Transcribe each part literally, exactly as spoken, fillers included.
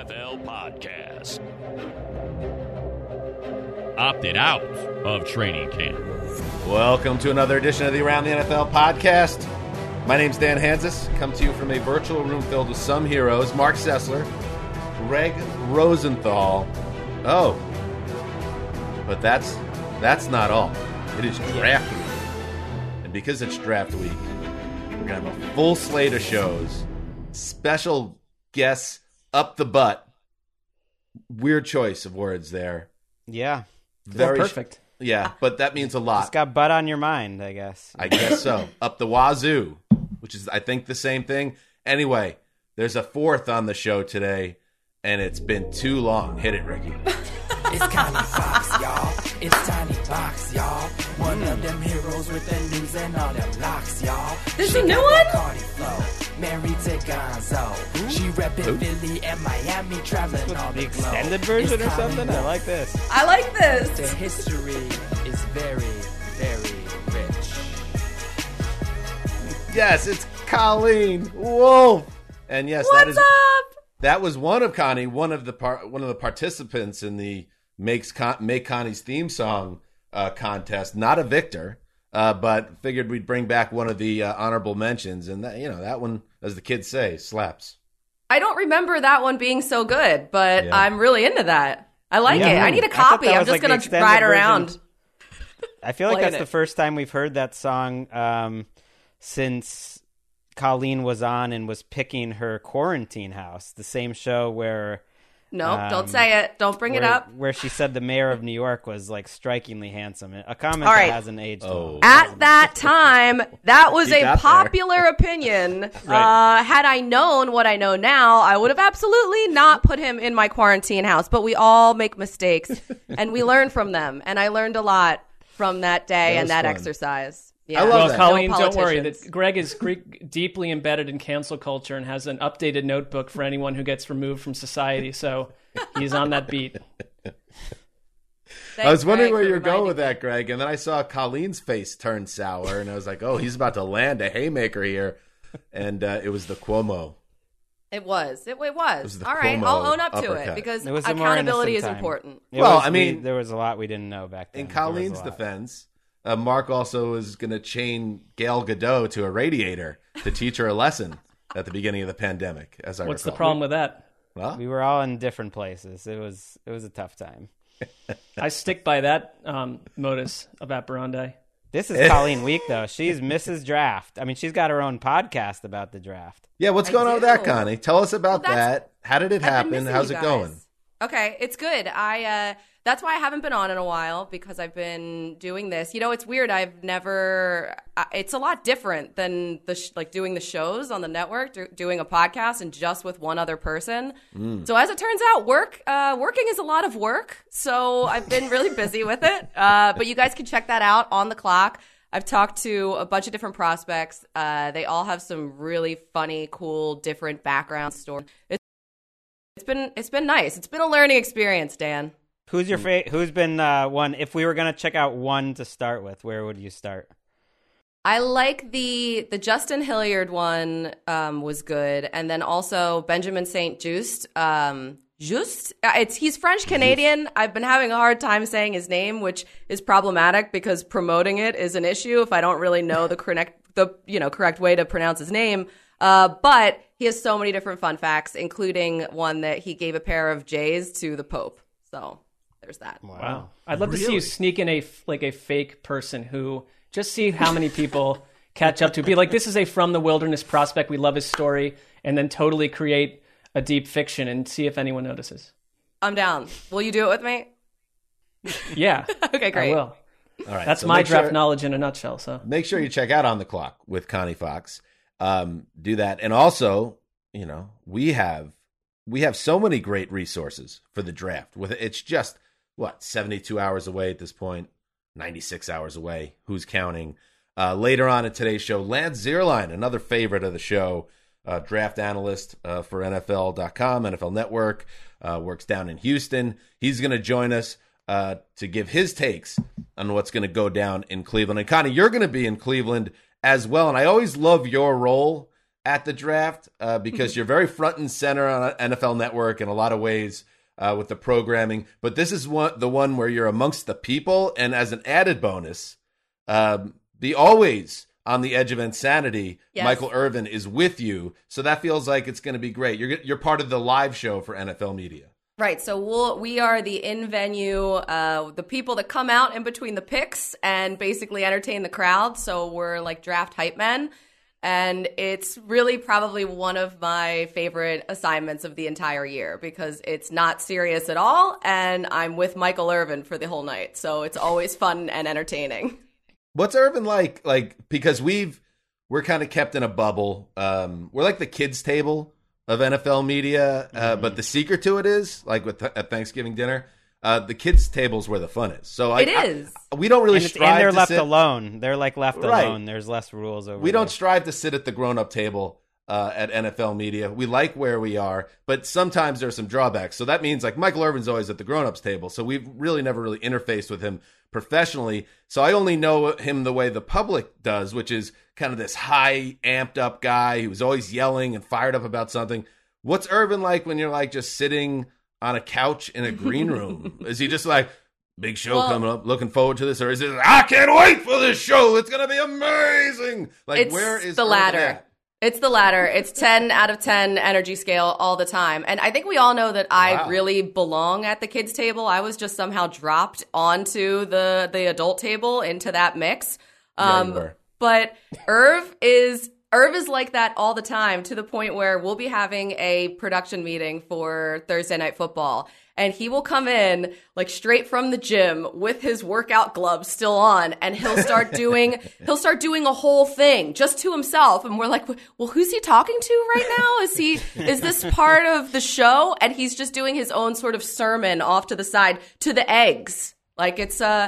F L podcast. Opted out of training camp. Welcome to another edition of the Around the N F L podcast. My name's Dan Hansis. Come to you from a virtual room filled with some heroes. Mark Sessler, Greg Rosenthal. Oh, but that's that's not all. It is draft week. And because it's draft week, we're going to have a full slate of shows. Special guests up the butt. Weird choice of words there. Yeah. Very well, perfect. Yeah, but that means a lot. It's got butt on your mind, I guess. I guess so. Up the wazoo, which is, I think, the same thing. Anyway, there's a fourth on the show today, and it's been too long. Hit it, Ricky. It's Connie Fox, y'all. It's Tiny Box, y'all. One mm. of them heroes with the news and all them locks, y'all. This is a new one? Cardi flow, married to Gonzo. Ooh. She reppin' Philly and Miami, traveling all the extended version or something? I like this. I like this. The history is very, very rich. Yes, it's Colleen Wolfe. And yes, What's that is up? That was one of Connie, one of the par- one of the participants in the Makes Con- Make Connie's theme song uh, contest. Not a victor, uh, but figured we'd bring back one of the uh, honorable mentions, and that, you know, that one, as the kids say, slaps. I don't remember that one being so good, but yeah. I'm really into that. I like yeah, it. I need a copy. I'm just like going to ride version. around. I feel like that's it. the first time we've heard that song um, since Colleen was on and was picking her quarantine house, the same show where... No, um, don't say it. Don't bring where, it up. Where she said the mayor of New York was like strikingly handsome. A comment All right. that hasn't aged oh. well. At that time, that was He a got popular opinion. Right. Uh, had I known what I know now, I would have absolutely not put him in my quarantine house. But we all make mistakes, and we learn from them. And I learned a lot from that day That and that fun. exercise. Yeah. I love Well, that. Colleen, No don't worry. politicians. That Greg is Greek, deeply embedded in cancel culture and has an updated notebook for anyone who gets removed from society. So he's on that beat. I was wondering Greg, where for you were going reminding with that, Greg, and then I saw Colleen's face turn sour, and I was like, oh, he's about to land a haymaker here. And uh, it was the Cuomo. It was. It, it was. It was the All right, Cuomo I'll own up to uppercut. it because It was a more accountability is innocent time. important. It Well, was- I mean- we, there was a lot we didn't know back then. In There was a Colleen's lot. defense, uh, Mark also is going to chain Gail Godot to a radiator to teach her a lesson at the beginning of the pandemic, as I What's the recall. problem with that? Well, We were all in different places. It was it was a tough time. I stick by that um, modus operandi. This is Colleen Week, though. She's Missus Draft. I mean, she's got her own podcast about the draft. yeah, what's I going on with that, do. Connie? Tell us about Well, that's- that. How did it I've been happen? missing How's you it guys. going? Okay, it's good. I uh that's why I haven't been on in a while because I've been doing this. You know, it's weird. I've never uh, it's a lot different than the sh- like doing the shows on the network, do- doing a podcast and just with one other person. Mm. So as it turns out, work uh working is a lot of work. So I've been really busy with it. Uh but you guys can check that out on the clock. I've talked to a bunch of different prospects. Uh they all have some really funny, cool, different background stories. It's It's been it's been nice. It's been a learning experience, Dan. Who's your fa- Who's been uh, one? If we were going to check out one to start with, where would you start? I like the the Justin Hilliard one um, was good, and then also Benjamin Saint Just. Um, Just it's he's French Canadian. I've been having a hard time saying his name, which is problematic because promoting it is an issue if I don't really know the correct the you know correct way to pronounce his name. Uh, but he has so many different fun facts, including one that he gave a pair of J's to the Pope. So there's that. Wow. I'd love to see you sneak in a f- like a fake person who just see how many people catch up to. Be like, this is a from the wilderness prospect. We love his story, and then totally create a deep fiction and see if anyone notices. I'm down. Will you do it with me? Yeah. Okay, great. I will. All right, That's so my make draft sure- knowledge in a nutshell. So Make sure you check out On the Clock with Connie Fox. Um, do that. And also, you know, we have we have so many great resources for the draft. With it's just what seventy-two hours away at this point, ninety-six hours away. Who's counting? Uh, later on in today's show, Lance Zierlein, another favorite of the show, uh, draft analyst uh, for N F L dot com, N F L Network, uh, works down in Houston. He's going to join us uh, to give his takes on what's going to go down in Cleveland. And Connie, you're going to be in Cleveland as well. And I always love your role at the draft uh, because you're very front and center on N F L Network in a lot of ways uh, with the programming. But this is one the one where you're amongst the people, and as an added bonus, um, the always on the edge of insanity, yes. Michael Irvin is with you, so that feels like it's going to be great. You're you're part of the live show for N F L Media. Right, so we'll, we are the in-venue, uh, the people that come out in between the picks and basically entertain the crowd. So we're like draft hype men, and it's really probably one of my favorite assignments of the entire year because it's not serious at all, and I'm with Michael Irvin for the whole night. So it's always fun and entertaining. What's Irvin like? Like because we've we're kind of kept in a bubble. Um, we're like the kids' table of N F L Media, uh, mm-hmm. but the secret to it is like with th- at Thanksgiving dinner, uh, the kids' table's where the fun is. So I, it is. I, we don't really and strive. And they're to left sit, alone. They're like left right. alone. There's less rules over. We there. don't strive to sit at the grown-up table uh, at N F L Media. We like where we are, but sometimes there's some drawbacks. So that means like Michael Irvin's always at the grown-ups table. So we've really never really interfaced with him professionally. So I only know him the way the public does, which is kind of this high, amped up guy who's always yelling and fired up about something. What's Irvin like when you're like just sitting on a couch in a green room? Is he just like, big show well, coming up, looking forward to this? Or is it, I can't wait for this show, it's going to be amazing? Like, it's where is the Irvin latter? at? It's the latter. It's ten out of ten energy scale all the time. And I think we all know that I Wow. really belong at the kids table. I was just somehow dropped onto the, the adult table into that mix. Yeah, Um, you were. but Irv is... Irv is like that all the time to the point where we'll be having a production meeting for Thursday Night Football, and he will come in like straight from the gym with his workout gloves still on, and he'll start doing he'll start doing a whole thing just to himself, and we're like, well, who's he talking to right now? Is he is this part of the show? And he's just doing his own sort of sermon off to the side to the eggs. Like it's uh,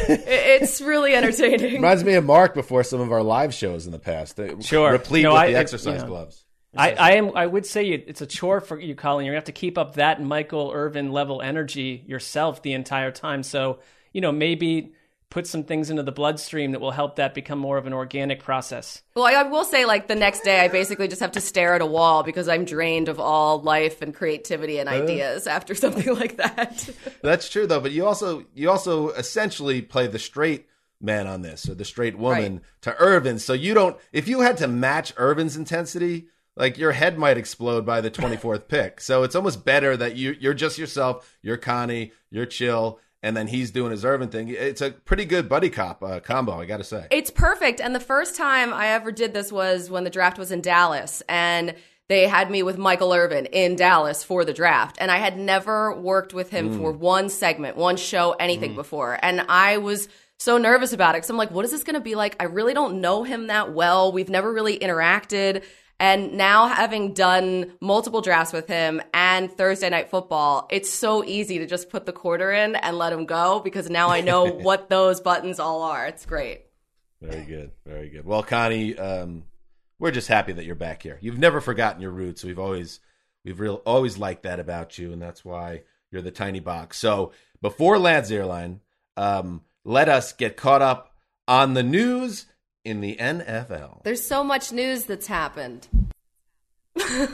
it's really entertaining. Reminds me of Mark before some of our live shows in the past. They- Sure. Replete No, with I- the I- exercise yeah. gloves. I, I am. I would say it's a chore for you, Colin. You're gonna have to keep up that Michael Irvin level energy yourself the entire time. So you know, maybe put some things into the bloodstream that will help that become more of an organic process. Well, I, I will say, like, the next day, I basically just have to stare at a wall because I'm drained of all life and creativity and ideas uh, after something like that. That's true, though. But you also you also essentially play the straight man on this, or the straight woman, right, to Irvin. So you don't, if you had to match Irvin's intensity, like your head might explode by the twenty-fourth pick. So it's almost better that you, you're just yourself, you're Connie, you're chill, and then he's doing his Irvin thing. It's a pretty good buddy cop uh, combo, I got to say. It's perfect. And the first time I ever did this was when the draft was in Dallas, and they had me with Michael Irvin in Dallas for the draft. And I had never worked with him mm. for one segment, one show, anything mm. before. And I was so nervous about it because I'm like, what is this going to be like? I really don't know him that well. We've never really interacted. And now, having done multiple drafts with him and Thursday Night Football, it's so easy to just put the quarter in and let him go because now I know what those buttons all are. It's great. Very good. Very good. Well, Connie, um, we're just happy that you're back here. You've never forgotten your roots. We've always we've real always liked that about you, and that's why you're the tiny box. So before Lads Airline, um, let us get caught up on the news in the N F L. There's so much news that's happened. With the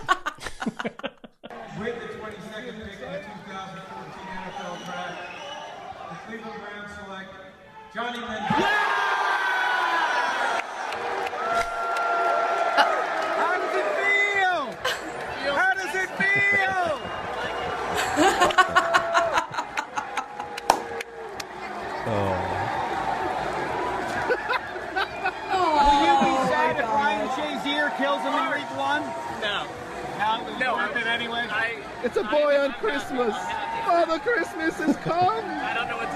twenty-second pick in the two thousand fourteen N F L Draft, the Cleveland Browns select Johnny Manziel. How does it feel? How does it feel? Oh. Shazier kills him in week one? No. No, it no, worth it anyway? I, it's a boy I, on Christmas. Father Christmas has come. I don't know what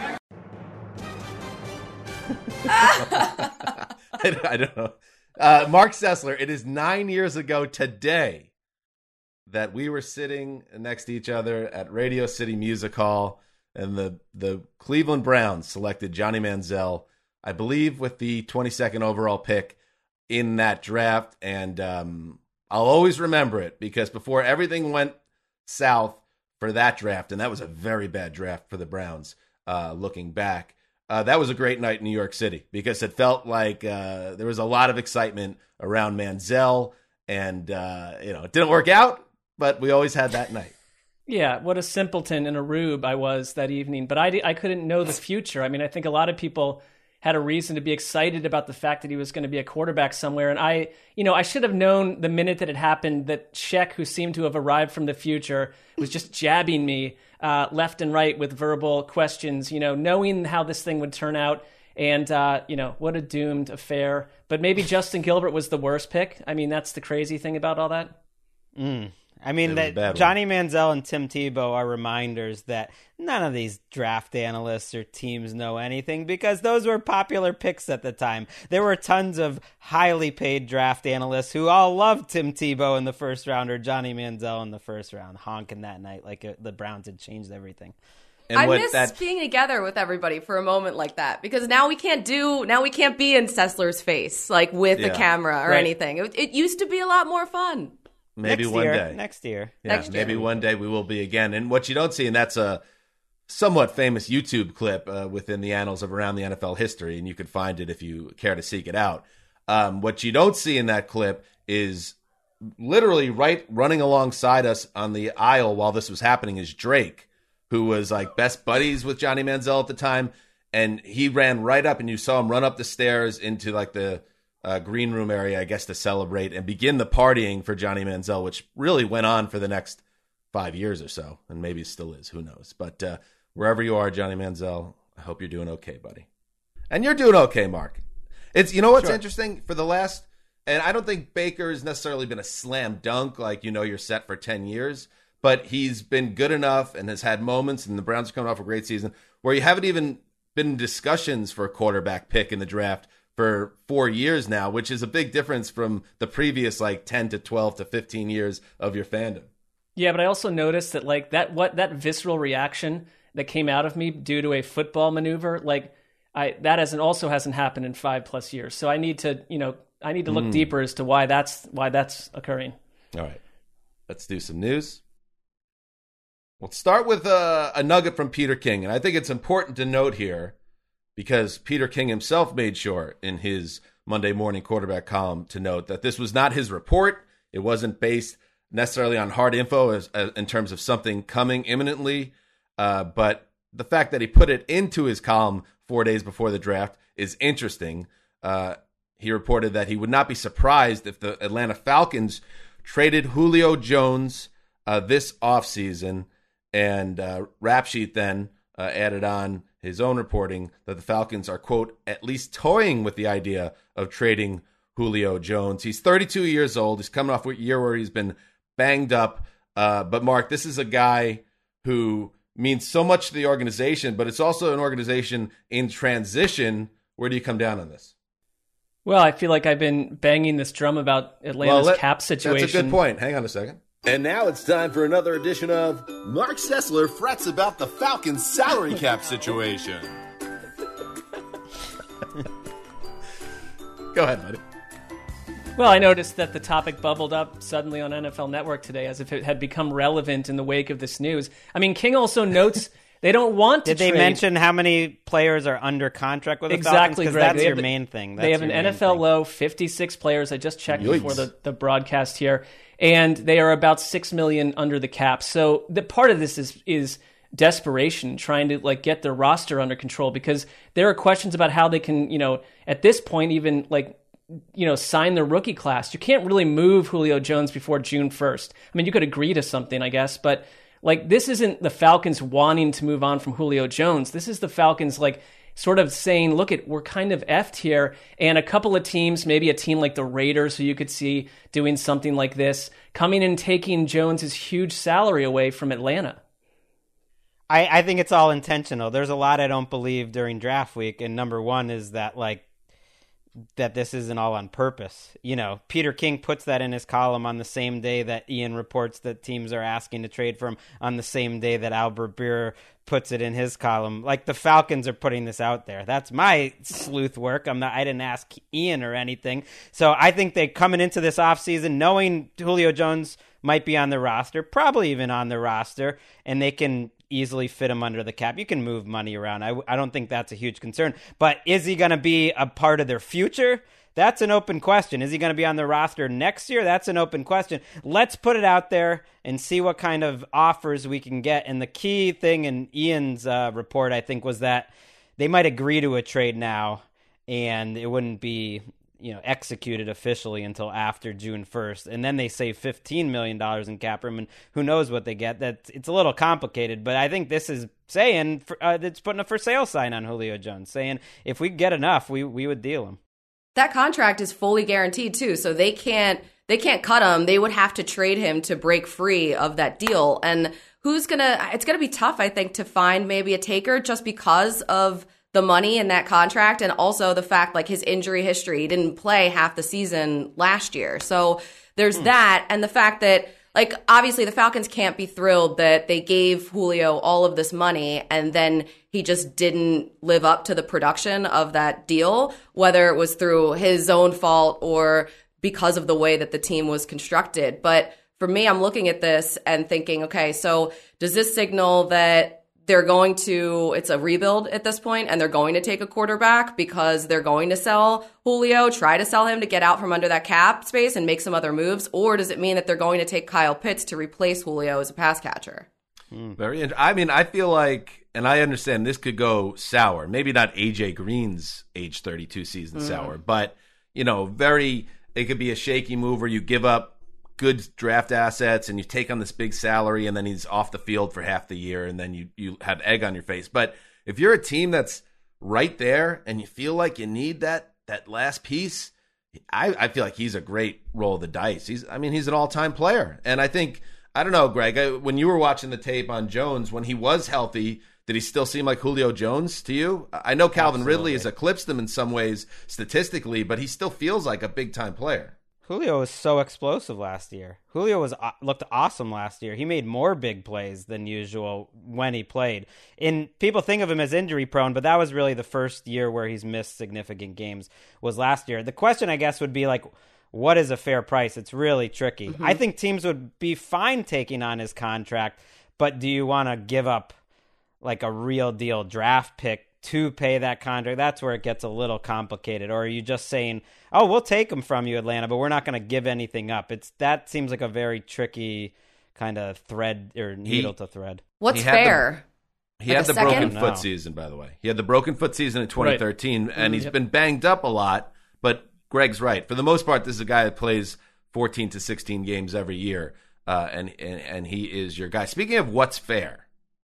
to say. I, I don't know. Uh, Mark Sessler, it is nine years ago today that we were sitting next to each other at Radio City Music Hall, and the, the Cleveland Browns selected Johnny Manziel, I believe, with the twenty-second overall pick in that draft. And um, I'll always remember it because before everything went south for that draft, and that was a very bad draft for the Browns, uh, looking back, uh, that was a great night in New York City because it felt like uh, there was a lot of excitement around Manziel, and uh, you know, it didn't work out, but we always had that night. Yeah, what a simpleton and a rube I was that evening. But I, I couldn't know the future. I mean, I think a lot of people had a reason to be excited about the fact that he was going to be a quarterback somewhere. And I, you know, I should have known the minute that it happened that Sheck, who seemed to have arrived from the future, was just jabbing me uh, left and right with verbal questions, you know, knowing how this thing would turn out. And, uh, you know, what a doomed affair. But maybe Justin Gilbert was the worst pick. I mean, that's the crazy thing about all that. Mm. I mean, It was that Johnny Manziel and Tim Tebow are reminders that none of these draft analysts or teams know anything because those were popular picks at the time. There were tons of highly paid draft analysts who all loved Tim Tebow in the first round or Johnny Manziel in the first round, honking that night like it, the Browns had changed everything. And I what miss that, being together with everybody for a moment like that because now we can't do now we can't be in Sessler's face like with Yeah. a camera or Right. anything. It, it used to be a lot more fun. maybe next one year, day. Next year. Yeah, Next year. maybe one day we will be again. And what you don't see, and that's a somewhat famous YouTube clip uh, within the annals of around the N F L history, and you can find it if you care to seek it out. Um, what you don't see in that clip is literally right running alongside us on the aisle while this was happening is Drake, who was like best buddies with Johnny Manziel at the time. And he ran right up and you saw him run up the stairs into like the uh, green room area, I guess, to celebrate and begin the partying for Johnny Manziel, which really went on for the next five years or so. And maybe it still is, who knows? But uh, wherever you are, Johnny Manziel, I hope you're doing okay, buddy. And you're doing okay, Mark. It's, you know what's Sure. interesting for the last, and I don't think Baker's necessarily been a slam dunk, like, you know, you're set for ten years, but he's been good enough and has had moments, and the Browns are coming off a great season, where you haven't even been in discussions for a quarterback pick in the draft for four years now, which is a big difference from the previous like ten to twelve to fifteen years of your fandom. Yeah, but I also noticed that like that what that visceral reaction that came out of me due to a football maneuver, like I that hasn't also hasn't happened in five plus years. So I need to, you know, I need to look Mm. deeper as to why that's why that's occurring. All right, let's do some news. We'll start with a, a nugget from Peter King, and I think it's important to note here because Peter King himself made sure in his Monday morning quarterback column to note that this was not his report. It wasn't based necessarily on hard info as, as in terms of something coming imminently, uh, but the fact that he put it into his column four days before the draft is interesting. Uh, he reported that he would not be surprised if the Atlanta Falcons traded Julio Jones uh, this offseason. And uh, Rap Sheet then uh, added on his own reporting that the Falcons are, quote, at least toying with the idea of trading Julio Jones. He's thirty-two years old. He's coming off a year where he's been banged up. Uh, but, Mark, this is a guy who means so much to the organization, but it's also an organization in transition. Where do you come down on this? Well, I feel like I've been banging this drum about Atlanta's let- cap situation. That's a good point. Hang on a second. And now it's time for another edition of Mark Sessler frets about the Falcons' salary cap situation. Go ahead, buddy. Well, I noticed that the topic bubbled up suddenly on N F L Network today as if it had become relevant in the wake of this news. I mean, King also notes they don't want to Did they trade. mention how many players are under contract with the Exactly, Falcons? Greg. That's They your have the- main thing. That's they have your an main N F L thing. low, fifty-six players. I just checked Yikes. before the, the broadcast here, and they are about six million under the cap. So the part of this is is desperation, trying to like get their roster under control because there are questions about how they can, you know, at this point even like, you know, sign the rookie class. You can't really move Julio Jones before June first. I mean, you could agree to something, I guess, but like this isn't the Falcons wanting to move on from Julio Jones. This is the Falcons like sort of saying, look, it we're kind of effed here. And a couple of teams, maybe a team like the Raiders, who you could see doing something like this, coming and taking Jones's huge salary away from Atlanta. I, I think it's all intentional. There's a lot I don't believe during draft week, and number one is that like that this isn't all on purpose. You know, Peter King puts that in his column on the same day that Ian reports that teams are asking to trade for him, on the same day that Albert Breer puts it in his column. Like the Falcons are putting this out there. That's my sleuth work. I'm not I didn't ask Ian or anything. So I think they coming into this offseason knowing Julio Jones might be on the roster, probably even on the roster, and they can easily fit him under the cap. You can move money around. I, I don't think that's a huge concern. But is he going to be a part of their future? That's an open question. Is he going to be on the roster next year? That's an open question. Let's put it out there and see what kind of offers we can get. And the key thing in Ian's uh, report, I think, was that they might agree to a trade now, and it wouldn't be, you know, executed officially until after June first. And then they save fifteen million dollars in cap room, and who knows what they get. That it's a little complicated, but I think this is saying for, uh, it's putting a for sale sign on Julio Jones, saying if we get enough, we we would deal him. That contract is fully guaranteed too, so they can't they can't cut him. They would have to trade him to break free of that deal. And who's gonna? It's gonna be tough, I think, to find maybe a taker just because of the money in that contract, and also the fact like his injury history. He didn't play half the season last year, so there's hmm. that, and the fact that like obviously the Falcons can't be thrilled that they gave Julio all of this money and then he just didn't live up to the production of that deal, whether it was through his own fault or because of the way that the team was constructed. But for me, I'm looking at this and thinking, okay, so does this signal that they're going to, it's a rebuild at this point, and they're going to take a quarterback because they're going to sell Julio, try to sell him to get out from under that cap space and make some other moves? Or does it mean that they're going to take Kyle Pitts to replace Julio as a pass catcher? Hmm. Very interesting. I mean, I feel like, and I understand this could go sour. Maybe not A J Green's age thirty-two season mm. sour, but, you know, very, it could be a shaky move where you give up good draft assets and you take on this big salary and then he's off the field for half the year and then you, you have egg on your face. But if you're a team that's right there and you feel like you need that that last piece, I, I feel like he's a great roll of the dice. He's, I mean, he's an all-time player. And I think, I don't know, Greg, I, when you were watching the tape on Jones, when he was healthy, did he still seem like Julio Jones to you? I know Calvin Absolutely. Ridley has eclipsed him in some ways statistically, but he still feels like a big-time player. Julio was so explosive last year. Julio was uh, looked awesome last year. He made more big plays than usual when he played. And people think of him as injury prone, but that was really the first year where he's missed significant games was last year. The question, I guess, would be like, what is a fair price? It's really tricky. Mm-hmm. I think teams would be fine taking on his contract, but do you want to give up like a real deal draft pick to pay that contract? That's where it gets a little complicated. Or are you just saying, oh, we'll take him from you, Atlanta, but we're not going to give anything up? It's that seems like a very tricky kind of thread or needle he, to thread. What's he fair? The, he like had the second? broken foot season, by the way. He had the broken foot season in twenty thirteen, right. and he's yep. been banged up a lot. But Greg's right. For the most part, this is a guy that plays fourteen to sixteen games every year, uh, and, and and he is your guy. Speaking of what's fair,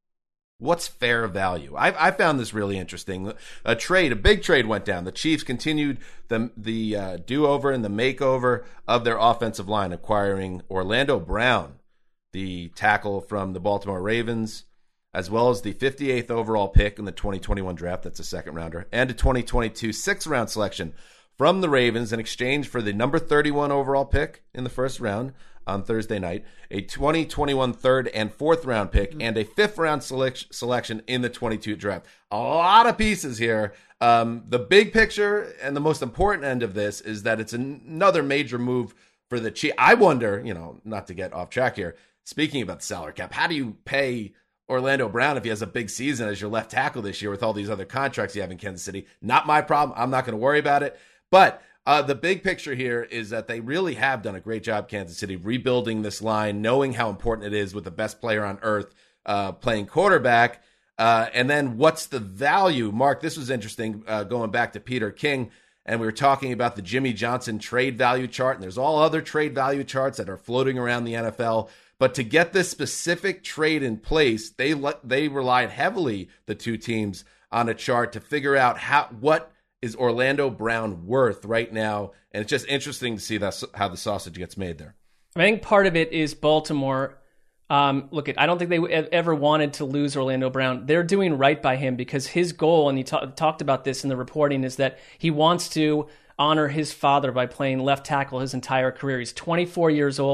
what's fair value? I, I found this really interesting. A trade, a big trade went down. The Chiefs continued the the uh, do-over and the makeover of their offensive line, acquiring Orlando Brown, the tackle from the Baltimore Ravens, as well as the fifty-eighth overall pick in the twenty twenty-one draft. That's a second rounder, and a twenty twenty-two sixth round selection from the Ravens in exchange for the number thirty-one overall pick in the first round on Thursday night, a twenty twenty-one third and fourth round pick, and a fifth round select- selection in the twenty-two draft. A lot of pieces here. Um, the big picture and the most important end of this is that it's an- another major move for the Chiefs. I wonder, you know, not to get off track here, speaking about the salary cap, how do you pay Orlando Brown if he has a big season as your left tackle this year with all these other contracts you have in Kansas City? Not my problem. I'm not going to worry about it. But Uh, the big picture here is that they really have done a great job, Kansas City, rebuilding this line, knowing how important it is with the best player on earth uh, playing quarterback. Uh, and then what's the value? Mark, this was interesting, uh, going back to Peter King, and we were talking about the Jimmy Johnson trade value chart, and there's all other trade value charts that are floating around the N F L. But to get this specific trade in place, they they relied heavily, the two teams, on a chart to figure out how what is Orlando Brown worth right now? And it's just interesting to see that's how the sausage gets made there. I think part of it is Baltimore. Um, look, I don't think they ever wanted to lose Orlando Brown. They're doing right by him because his goal, and he ta- talked about this in the reporting, is that he wants to honor his father by playing left tackle his entire career. He's twenty-four years old.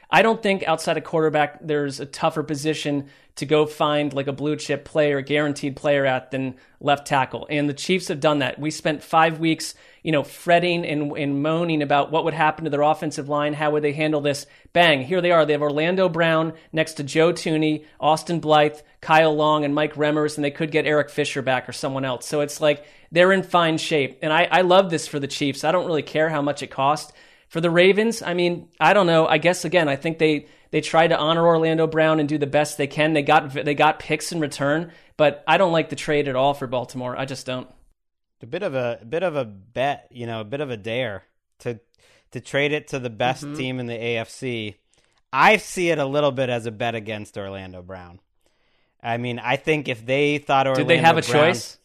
I don't think outside of quarterback there's a tougher position to go find like a blue chip player, guaranteed player at than left tackle. And the Chiefs have done that. We spent five weeks, you know, fretting and, and moaning about what would happen to their offensive line. How would they handle this? Bang, here they are. They have Orlando Brown next to Joe Thuney, Austin Blythe, Kyle Long, and Mike Remmers, and they could get Eric Fisher back or someone else. So it's like they're in fine shape. And I, I love this for the Chiefs. I don't really care how much it costs. For the Ravens, I mean, I don't know. I guess, again, I think they they tried to honor Orlando Brown and do the best they can. They got they got picks in return, but I don't like the trade at all for Baltimore. I just don't. A bit of a, a bit of a bet, you know, a bit of a dare to to trade it to the best mm-hmm. team in the A F C. I see it a little bit as a bet against Orlando Brown. I mean, I think if they thought Orlando Did they have a Brown, choice?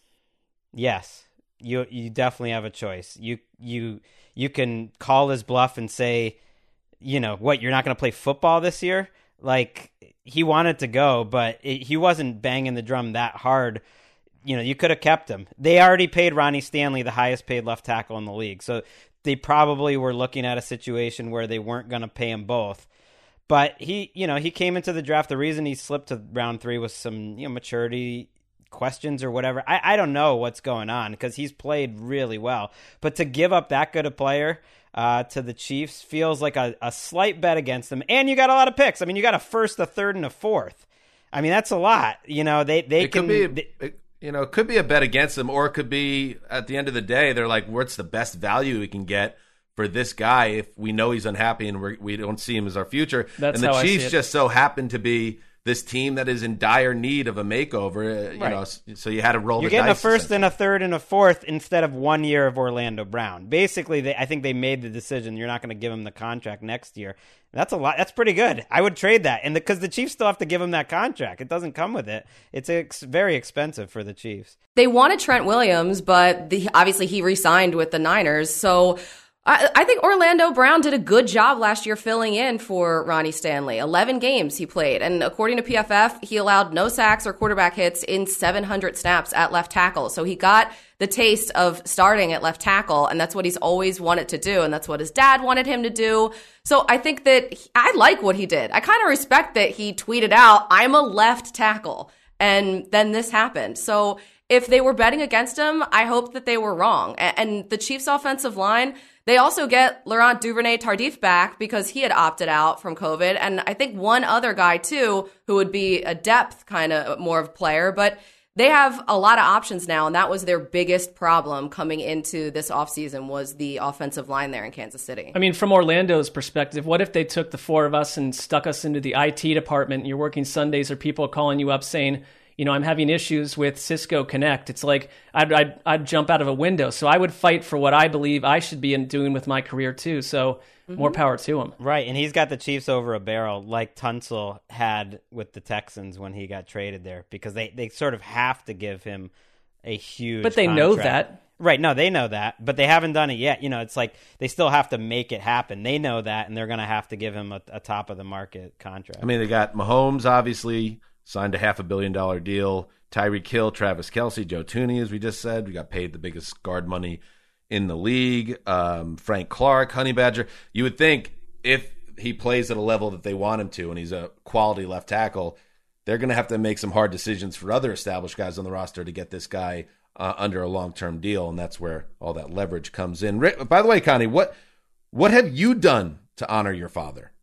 Yes. You you definitely have a choice. You you you can call his bluff and say, you know, what, you're not going to play football this year? Like, he wanted to go, but it, he wasn't banging the drum that hard. You know, you could have kept him. They already paid Ronnie Stanley the highest paid left tackle in the league. So they probably were looking at a situation where they weren't going to pay him both. But he, you know, he came into the draft. The reason he slipped to round three was some, you know, maturity questions or whatever. I, I don't know what's going on because he's played really well. But to give up that good a player uh, to the Chiefs feels like a, a slight bet against them. And you got a lot of picks. I mean, you got a first, a third, and a fourth. I mean, that's a lot. You know, they, they it can... Could be, they, it, you know, it could be a bet against them, or it could be, at the end of the day, they're like, what's the best value we can get for this guy if we know he's unhappy and we're, we don't see him as our future? That's and the how Chiefs I see it. just so happen to be this team that is in dire need of a makeover, you Right. know, so you had to roll You're the getting dice. a first and a third and a fourth instead of one year of Orlando Brown. Basically, they, I think they made the decision you're not going to give him the contract next year. That's a lot. That's pretty good. I would trade that, and because the, the Chiefs still have to give him that contract, it doesn't come with it. It's ex- very expensive for the Chiefs. They wanted Trent Williams, but the, obviously he re-signed with the Niners, so I, I think Orlando Brown did a good job last year filling in for Ronnie Stanley. eleven games he played, and according to P F F, he allowed no sacks or quarterback hits in seven hundred snaps at left tackle. So he got the taste of starting at left tackle, and that's what he's always wanted to do, and that's what his dad wanted him to do. So I think that he, I like what he did. I kind of respect that he tweeted out, "I'm a left tackle," and then this happened. So if they were betting against him, I hope that they were wrong. And, and the Chiefs' offensive line, they also get Laurent Duvernay-Tardif back because he had opted out from COVID. And I think one other guy, too, who would be a depth kind of more of player. But they have a lot of options now, and that was their biggest problem coming into this offseason was the offensive line there in Kansas City. I mean, from Orlando's perspective, what if they took the four of us and stuck us into the I T department and you're working Sundays or people calling you up saying, you know, I'm having issues with Cisco Connect. It's like I'd, I'd, I'd jump out of a window. So I would fight for what I believe I should be in doing with my career too. So mm-hmm. more power to him. Right, and he's got the Chiefs over a barrel like Tunsil had with the Texans when he got traded there because they, they sort of have to give him a huge But they contract. know that. Right, no, they know that, but they haven't done it yet. You know, it's like they still have to make it happen. They know that, and they're going to have to give him a, a top-of-the-market contract. I mean, they got Mahomes, obviously, signed a half a billion dollar deal. Tyreek Hill, Travis Kelce, Joe Thuney, as we just said. We got paid the biggest guard money in the league. Um, Frank Clark, Honey Badger. You would think if he plays at a level that they want him to and he's a quality left tackle, they're going to have to make some hard decisions for other established guys on the roster to get this guy uh, under a long-term deal, and that's where all that leverage comes in. Rick, by the way, Connie, what what have you done to honor your father?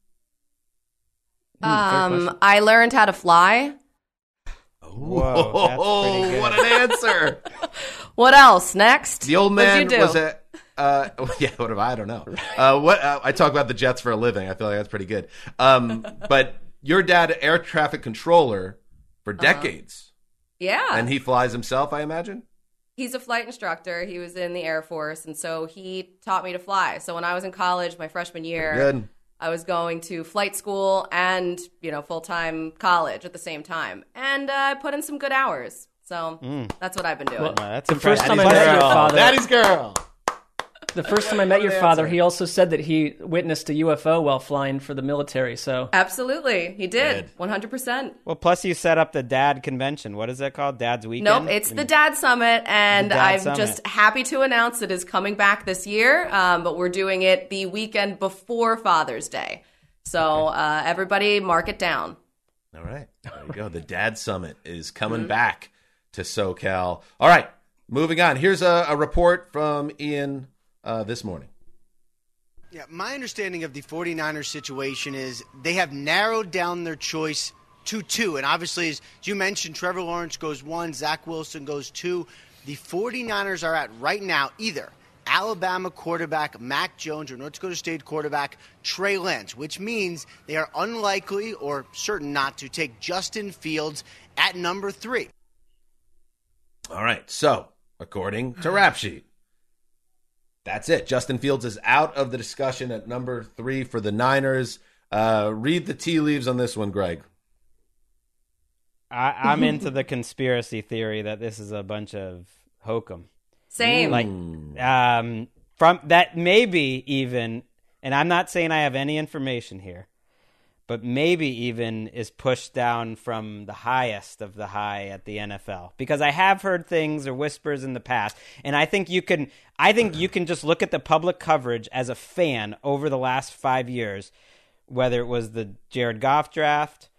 Um, I learned how to fly. Whoa, that's pretty good. What an answer! What else? Next? The old man What'd you do? was a uh, yeah. What have I? I don't know. Uh, what uh, I talk about the Jets for a living. I feel like that's pretty good. Um, but your dad, air traffic controller for decades. Uh-huh. Yeah, and he flies himself, I imagine. He's a flight instructor. He was in the Air Force, and so he taught me to fly. So when I was in college, my freshman year, Good. I was going to flight school and, you know, full-time college at the same time. And uh, I put in some good hours. So Mm. that's what I've been doing. Well, that's the first time I impressive. met your father, Daddy's girl. the first time I met your father, he also said that he witnessed a U F O while flying for the military. So Absolutely. He did. Good. one hundred percent. Well, plus you set up the dad convention. What is that called? Dad's Weekend? Nope, it's the Dad Summit, and The Dad I'm Summit. just happy to announce it is coming back this year, um, but we're doing it the weekend before Father's Day. So uh, everybody mark it down. All right. There you go. The Dad Summit is coming mm-hmm. back to SoCal. All right. Moving on. Here's a, a report from Ian uh, this morning. Yeah, my understanding of the 49ers situation is they have narrowed down their choice to two. And obviously, as you mentioned, Trevor Lawrence goes one, Zach Wilson goes two. The 49ers are at right now either Alabama quarterback Mac Jones or North Dakota State quarterback Trey Lance, which means they are unlikely or certain not to take Justin Fields at number three. All right. So, according to Rap Sheet, that's it. Justin Fields is out of the discussion at number three for the Niners. Uh, read the tea leaves on this one, Greg. I, I'm into the conspiracy theory that this is a bunch of hokum. Same. Like, um, from that maybe even, and I'm not saying I have any information here, but maybe even is pushed down from the highest of the high at the N F L. Because I have heard things or whispers in the past, and I think you can I think you can just look at the public coverage as a fan over the last five years, whether it was the Jared Goff draft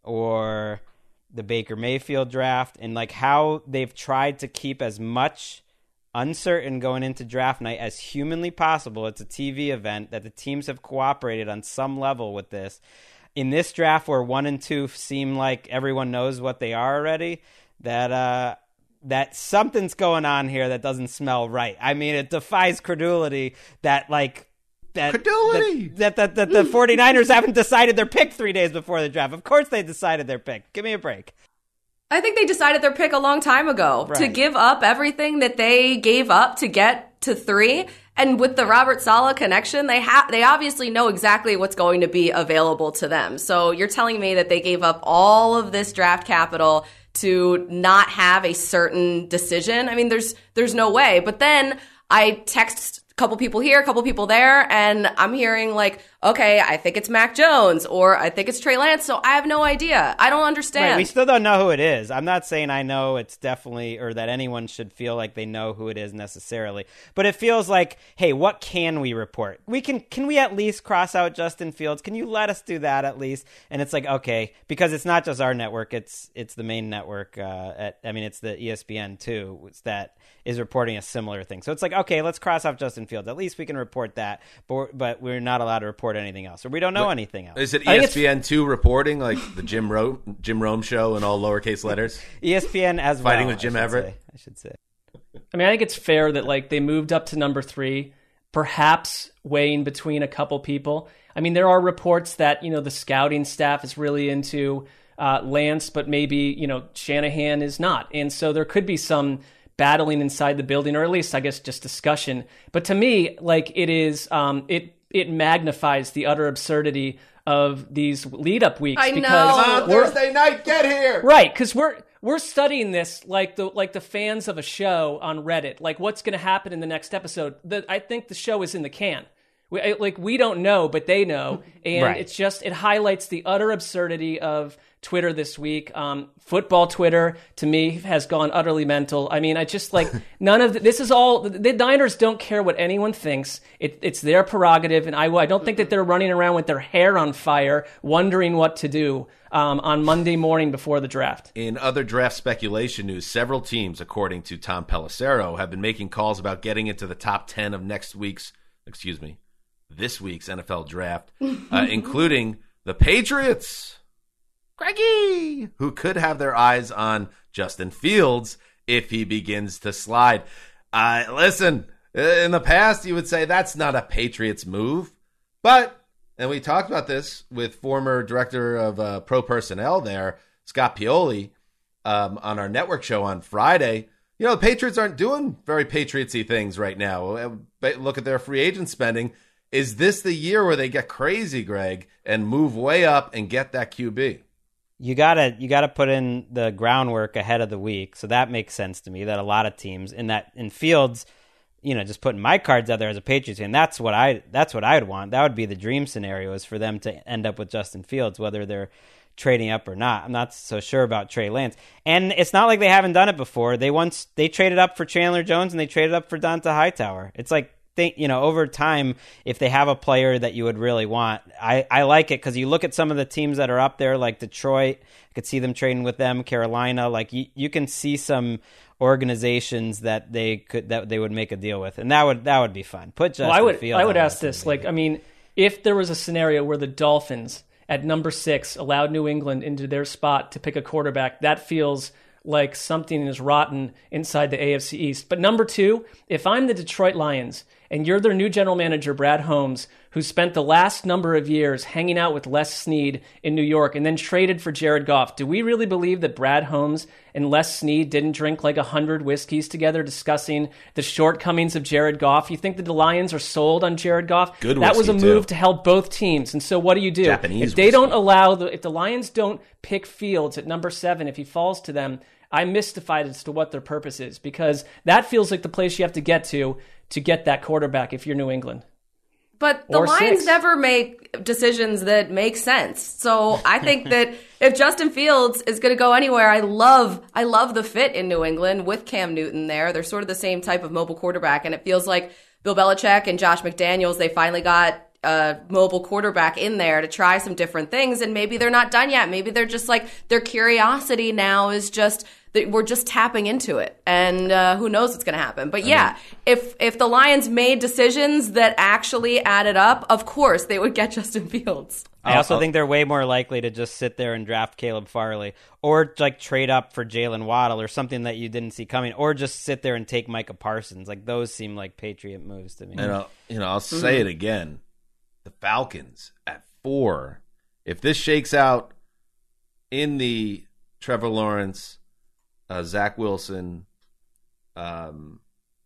or the Baker Mayfield draft, and like how they've tried to keep as much uncertain going into draft night as humanly possible. It's a T V event that the teams have cooperated on some level with this. In this draft where one and two seem like everyone knows what they are already, that uh, that something's going on here that doesn't smell right. I mean, it defies credulity that like that credulity that that, that, that the 49ers haven't decided their pick three days before the draft. Of course they decided their pick. Give me a break. I think they decided their pick a long time ago right. to give up everything that they gave up to get to three. And with the Robert Saleh connection, they have they obviously know exactly what's going to be available to them. So you're telling me that they gave up all of this draft capital to not have a certain decision? I mean, there's there's no way. But then I text a couple people here, a couple people there, and I'm hearing like, okay, I think it's Mac Jones or I think it's Trey Lance. So I have no idea. I don't understand. Right, we still don't know who it is. I'm not saying I know it's definitely or that anyone should feel like they know who it is necessarily. But it feels like, hey, what can we report? We can can we at least cross out Justin Fields? Can you let us do that at least? And it's like, okay, because it's not just our network, it's it's the main network uh, at I mean it's the E S P N too that is reporting a similar thing. So it's like, okay, let's cross off Justin Fields. At least we can report that, but we're, but we're not allowed to report anything else, or we don't know Wait, anything else. Is it E S P N two reporting, like the Jim Rome, Jim Rome show in all lowercase letters? E S P N as well. Fighting with Jim I Everett? Say, I should say. I mean, I think it's fair that like they moved up to number three, perhaps weighing between a couple people. I mean, there are reports that, you know, the scouting staff is really into uh, Lance, but maybe, you know, Shanahan is not. And so there could be some battling inside the building, or at least I guess just discussion. But to me, like it is, um, it it magnifies the utter absurdity of these lead up weeks. I because know. Come on, Thursday night, get here. Right, because we're we're studying this like the like the fans of a show on Reddit. Like what's going to happen in the next episode? The, I think the show is in the can. We, like we don't know, but they know, and right. it's just it highlights the utter absurdity of Twitter this week. Um, football Twitter to me has gone utterly mental. I mean, I just like none of the, this is all the Niners don't care what anyone thinks. It, it's their prerogative, and I, I don't think that they're running around with their hair on fire, wondering what to do um, on Monday morning before the draft. In other draft speculation news, several teams, according to Tom Pelissero, have been making calls about getting into the top ten of next week's, excuse me, this week's N F L draft, uh, including the Patriots. Greggy, who could have their eyes on Justin Fields if he begins to slide. Uh, listen, in the past, you would say that's not a Patriots move. But, and we talked about this with former director of uh, pro personnel there, Scott Pioli, um, on our network show on Friday. You know, the Patriots aren't doing very Patriots-y things right now. Look at their free agent spending. Is this the year where they get crazy, Greg, and move way up and get that Q B? You gotta you gotta put in the groundwork ahead of the week, so that makes sense to me. That a lot of teams in that in Fields, you know, just putting my cards out there as a Patriots fan, that's what I that's what I would want. That would be the dream scenario, is for them to end up with Justin Fields, whether they're trading up or not. I'm not so sure about Trey Lance, and it's not like they haven't done it before. They once they traded up for Chandler Jones and they traded up for Donta Hightower. It's like think, you know, over time, if they have a player that you would really want, I, I like it because you look at some of the teams that are up there, like Detroit, I could see them trading with them, Carolina, like you, you can see some organizations that they could that they would make a deal with, and that would that would be fun. Put Justin well, I would Fields I would on ask this, like, I mean, if there was a scenario where the Dolphins at number six allowed New England into their spot to pick a quarterback, that feels like something is rotten inside the A F C East. But number two, if I'm the Detroit Lions and you're their new general manager, Brad Holmes, who spent the last number of years hanging out with Les Snead in New York and then traded for Jared Goff, do we really believe that Brad Holmes and Les Snead didn't drink like a hundred whiskeys together discussing the shortcomings of Jared Goff? You think that the Lions are sold on Jared Goff? Good that was a whiskey, move too. to help both teams. And so what do you do? Japanese if they whiskey. don't allow, the, if the Lions don't pick Fields at number seven, if he falls to them, I'm mystified as to what their purpose is, because that feels like the place you have to get to to get that quarterback if you're New England. But the Or Lions six. never make decisions that make sense. So I think that if Justin Fields is going to go anywhere, I love I love the fit in New England with Cam Newton there. They're sort of the same type of mobile quarterback, and it feels like Bill Belichick and Josh McDaniels, they finally got a mobile quarterback in there to try some different things, and maybe they're not done yet. Maybe they're just like, their curiosity now is just that we're just tapping into it, and uh, who knows what's going to happen. But yeah, if if the Lions made decisions that actually added up, of course they would get Justin Fields. I also I'll- think they're way more likely to just sit there and draft Caleb Farley, or like trade up for Jalen Waddle or something that you didn't see coming, or just sit there and take Micah Parsons. Like, those seem like Patriot moves to me. And I'll, you know, I'll say it again. The Falcons at four. If this shakes out in the Trevor Lawrence, uh, Zach Wilson, um,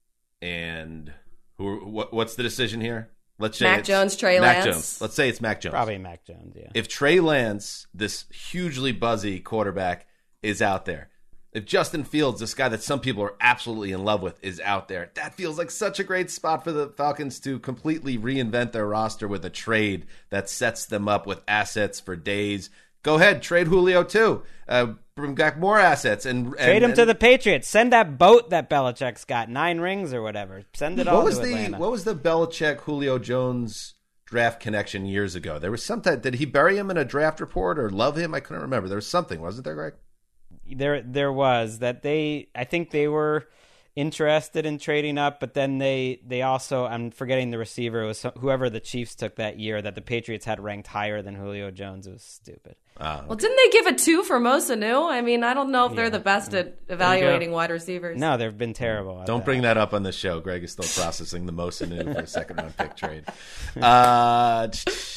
and who? What, what's the decision here? Let's say Mac it's Jones, Trey Mac Lance. Jones. Let's say it's Mac Jones. Probably Mac Jones, yeah. If Trey Lance, this hugely buzzy quarterback, is out there, if Justin Fields, this guy that some people are absolutely in love with, is out there, that feels like such a great spot for the Falcons to completely reinvent their roster with a trade that sets them up with assets for days. Go ahead, trade Julio too. Uh, bring back more assets and, and Trade him and, to the Patriots. Send that boat that Belichick's got, nine rings or whatever. Send it all What was to the Atlanta. what was the Belichick Julio Jones draft connection years ago? There was some type, did he bury him in a draft report or love him? I couldn't remember. There was something, wasn't there, Greg? There, there was that they. I think they were interested in trading up, but then they, they also. I'm forgetting the receiver. It was some, whoever the Chiefs took that year that the Patriots had ranked higher than Julio Jones. It was stupid. Uh, Well, didn't they give a two for Mo Sanu? I mean, I don't know if Yeah. they're the best at evaluating wide receivers. No, they've been terrible. at Don't bring that up on the show. Greg is still processing the Mosanu for a second round pick trade. Uh,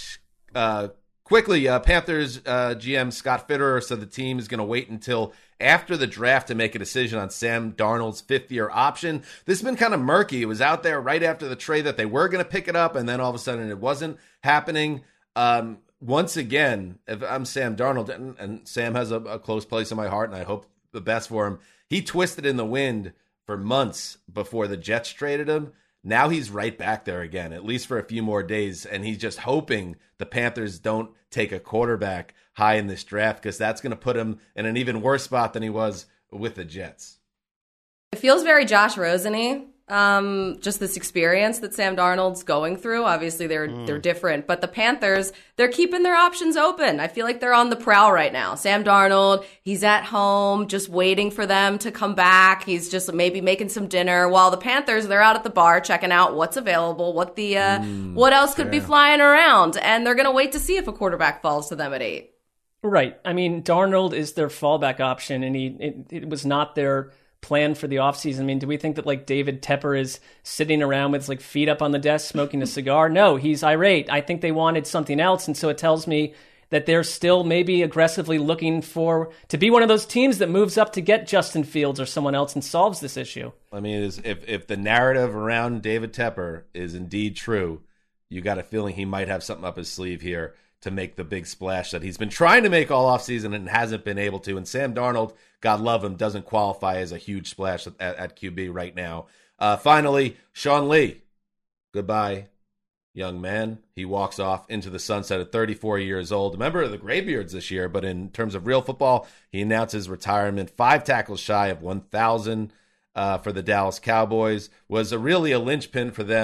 uh, quickly, uh, Panthers uh, G M Scott Fitterer said the team is going to wait until after the draft to make a decision on Sam Darnold's fifth year option. This has been kind of murky. It was out there right after the trade that they were going to pick it up, and then all of a sudden it wasn't happening. Um, once again, if I'm Sam Darnold, and, and Sam has a, a close place in my heart, and I hope the best for him, he twisted in the wind for months before the Jets traded him. Now he's right back there again, at least for a few more days, and he's just hoping the Panthers don't take a quarterback high in this draft, because that's going to put him in an even worse spot than he was with the Jets. It feels very Josh Rosen-y. Um, just this experience that Sam Darnold's going through. Obviously, they're Mm. they're different, but the Panthers, they're keeping their options open. I feel like they're on the prowl right now. Sam Darnold, he's at home, just waiting for them to come back. He's just maybe making some dinner, while the Panthers, they're out at the bar checking out what's available, what the uh, Mm, what else could be fair. flying around, and they're gonna wait to see if a quarterback falls to them at eight. Right. I mean, Darnold is their fallback option, and he it, it was not their plan for the offseason. I mean, do we think that like David Tepper is sitting around with like feet up on the desk smoking a cigar? No, he's irate. I think they wanted something else, and so it tells me that they're still maybe aggressively looking for to be one of those teams that moves up to get Justin Fields or someone else and solves this issue. I mean, is- if if the narrative around David Tepper is indeed true, you got a feeling he might have something up his sleeve here to make the big splash that he's been trying to make all offseason and hasn't been able to. And Sam Darnold, God love him, doesn't qualify as a huge splash at, at Q B right now. Uh, finally, Sean Lee. Goodbye, young man. He walks off into the sunset at thirty-four years old. A member of the Graybeards this year, but in terms of real football, he announces retirement. Five tackles shy of one thousand uh, for the Dallas Cowboys. Was a, really a linchpin for them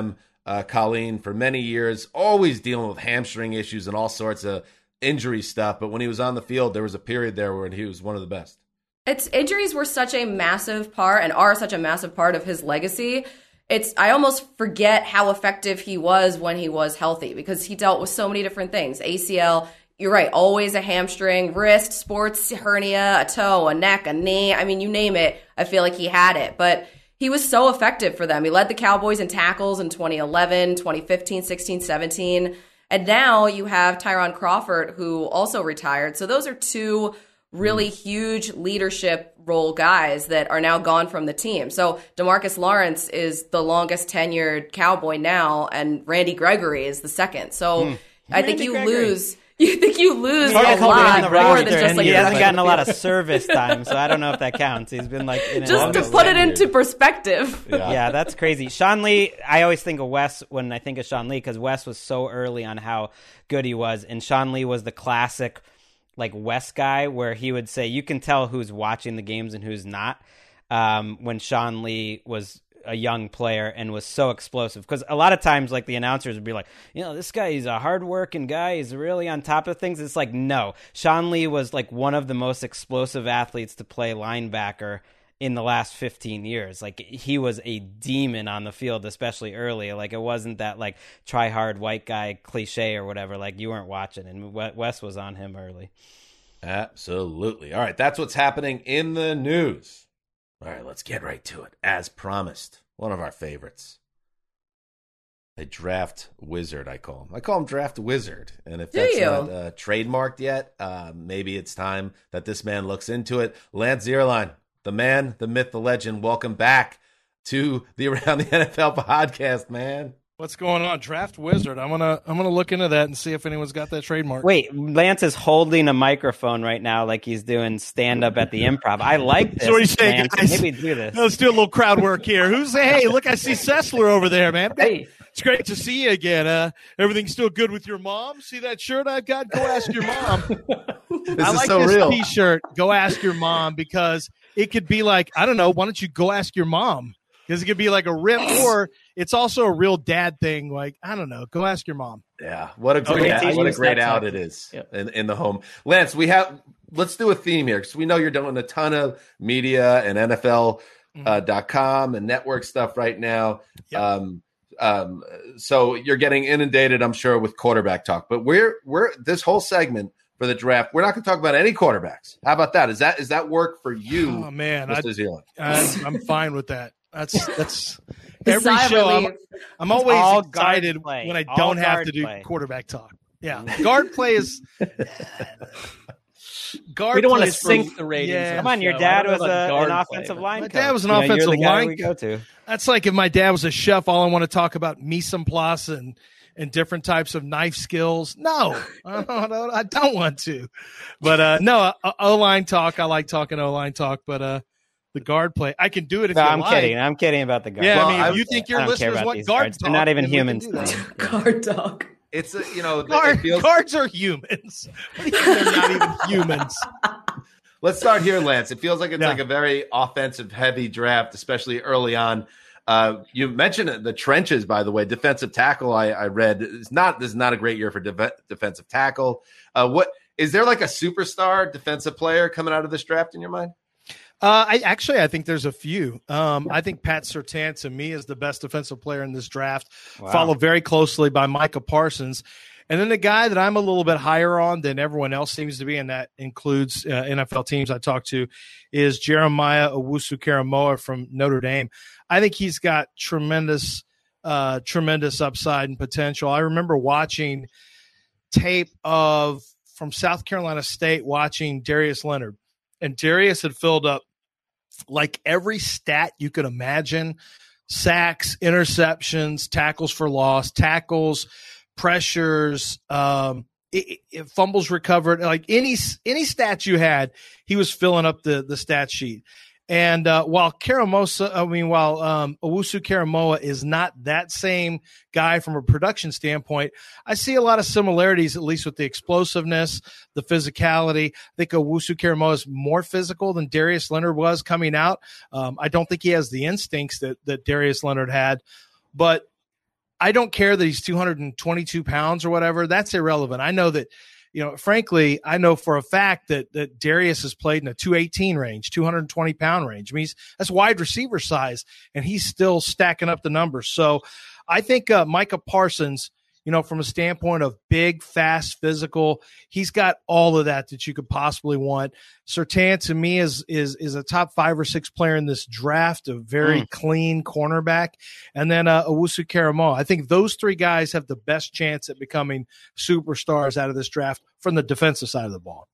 uh, Colleen, for many years, always dealing with hamstring issues and all sorts of injury stuff. But when he was on the field, there was a period there where he was one of the best. It's injuries were such a massive part and are such a massive part of his legacy. It's I almost forget how effective he was when he was healthy because he dealt with so many different things. A C L, you're right, always a hamstring, wrist, sports hernia, a toe, a neck, a knee. I mean, you name it, I feel like he had it. But he was so effective for them. He led the Cowboys in tackles in twenty eleven, twenty fifteen, sixteen, seventeen. And now you have Tyron Crawford, who also retired. So those are two really huge leadership role guys that are now gone from the team. So DeMarcus Lawrence is the longest tenured Cowboy now, and Randy Gregory is the second. So mm. I Randy think you Gregory. lose... You think you lose a lot more than just like he hasn't gotten a lot of service time, so I don't know if that counts. He's been like in just to put it into perspective. Yeah. yeah, that's crazy. Sean Lee, I always think of Wes when I think of Sean Lee because Wes was so early on how good he was, and Sean Lee was the classic like Wes guy where he would say you can tell who's watching the games and who's not. Um, when Sean Lee was a young player and was so explosive because a lot of times like the announcers would be like, you know, this guy, he's a hardworking guy, he's really on top of things. It's like, no, Sean Lee was like one of the most explosive athletes to play linebacker in the last fifteen years. Like he was a demon on the field, especially early. Like it wasn't that like try hard white guy cliche or whatever. Like you weren't watching, and Wes was on him early. Absolutely. All right, that's what's happening in the news. All right, let's get right to it. As promised, one of our favorites. A draft wizard, I call him. I call him Draft Wizard. And if Do that's you? not uh, trademarked yet, uh, maybe it's time that this man looks into it. Lance Zierlein, the man, the myth, the legend. Welcome back to the Around the N F L podcast, man. What's going on? Draft Wizard. I'm gonna I'm gonna look into that and see if anyone's got that trademark. Wait, Lance is holding a microphone right now like he's doing stand up at the Improv. I like this. So what are you saying, Lance. guys? Maybe do this. Let's do a little crowd work here. Who's hey, look, I see Sessler over there, man. Hey. It's great to see you again. Uh, everything's still good with your mom? See that shirt I've got? Go ask your mom. This I is like so this real. T-shirt. Go ask your mom because it could be like, I don't know, why don't you go ask your mom? Because it could be like a rip, or it's also a real dad thing. Like, I don't know, go ask your mom. Yeah, what a great, Okay, out, what a use great that out time. it is Yep. in, in the home. Lance, we have let's do a theme here because we know you're doing a ton of media and N F L uh, dot com and network stuff right now. Yep. Um, um, so you're getting inundated, I'm sure, with quarterback talk. But we're we're this whole segment for the draft, we're not going to talk about any quarterbacks. How about that? Is that is that work for you? Oh man, I, Mister Zierlein? I'm, I'm fine with that. That's that's The every sigh of show. I'm, relief. I'm always all guard excited play. when I All don't have guard to do play. quarterback talk. Yeah, guard play is guard. We don't want play to is for- sink the ratings. Yeah. of Come the on, your show. dad I don't was know about a, guard an play, offensive but- line My coach. dad was an You know, you're offensive the guy line- we go to. That's like if my dad was a chef. All I want to talk about mise en place and and different types of knife skills. No, I don't, I don't want to. But uh, no, O line talk. I like talking O line talk. But uh, the guard play, I can do it if No, you I'm like. kidding. I'm kidding about the guard. Yeah, Well, I mean, I- if you think your I don't care listeners about want these guard guards. talk, They're not even then we can humans do to that. me. Guard dog. It's a, you know, it Guard, feels, guards are humans. What do you mean they're not even humans? Let's start here, Lance. It feels like it's Yeah. like a very offensive heavy draft, especially early on. Uh, you mentioned it, the trenches, by the way, defensive tackle. I, I read is not this is not a great year for def- defensive tackle. Uh, what is there like a superstar defensive player coming out of this draft in your mind? Uh, I actually, I think there's a few. Um, I think Pat Surtain to me is the best defensive player in this draft, Wow. followed very closely by Micah Parsons. And then the guy that I'm a little bit higher on than everyone else seems to be, and that includes uh, N F L teams I talked to, is Jeremiah Owusu-Koramoah from Notre Dame. I think he's got tremendous, uh, tremendous upside and potential. I remember watching tape of from South Carolina State, watching Darius Leonard, and Darius had filled up like every stat you could imagine: sacks, interceptions, tackles for loss, tackles, pressures, um, it, it, fumbles recovered, like any any stats you had, he was filling up the the stat sheet. And uh, while Karamosa, I mean, while um, Owusu-Koramoah is not that same guy from a production standpoint, I see a lot of similarities, at least with the explosiveness, the physicality. I think Owusu-Koramoah is more physical than Darius Leonard was coming out. Um, I don't think he has the instincts that that Darius Leonard had, but I don't care that he's two hundred twenty-two pounds or whatever. That's irrelevant. I know that, you know, frankly, I know for a fact that that Darius has played in a two eighteen range, two hundred twenty pound range. I mean, he's, that's wide receiver size, and he's still stacking up the numbers. So I think uh, Micah Parsons, you know, from a standpoint of big, fast, physical, he's got all of that that you could possibly want. Surtain, to me, is is is a top five or six player in this draft, a very mm. clean cornerback. And then uh, Owusu-Koramoah. I think those three guys have the best chance at becoming superstars out of this draft from the defensive side of the ball.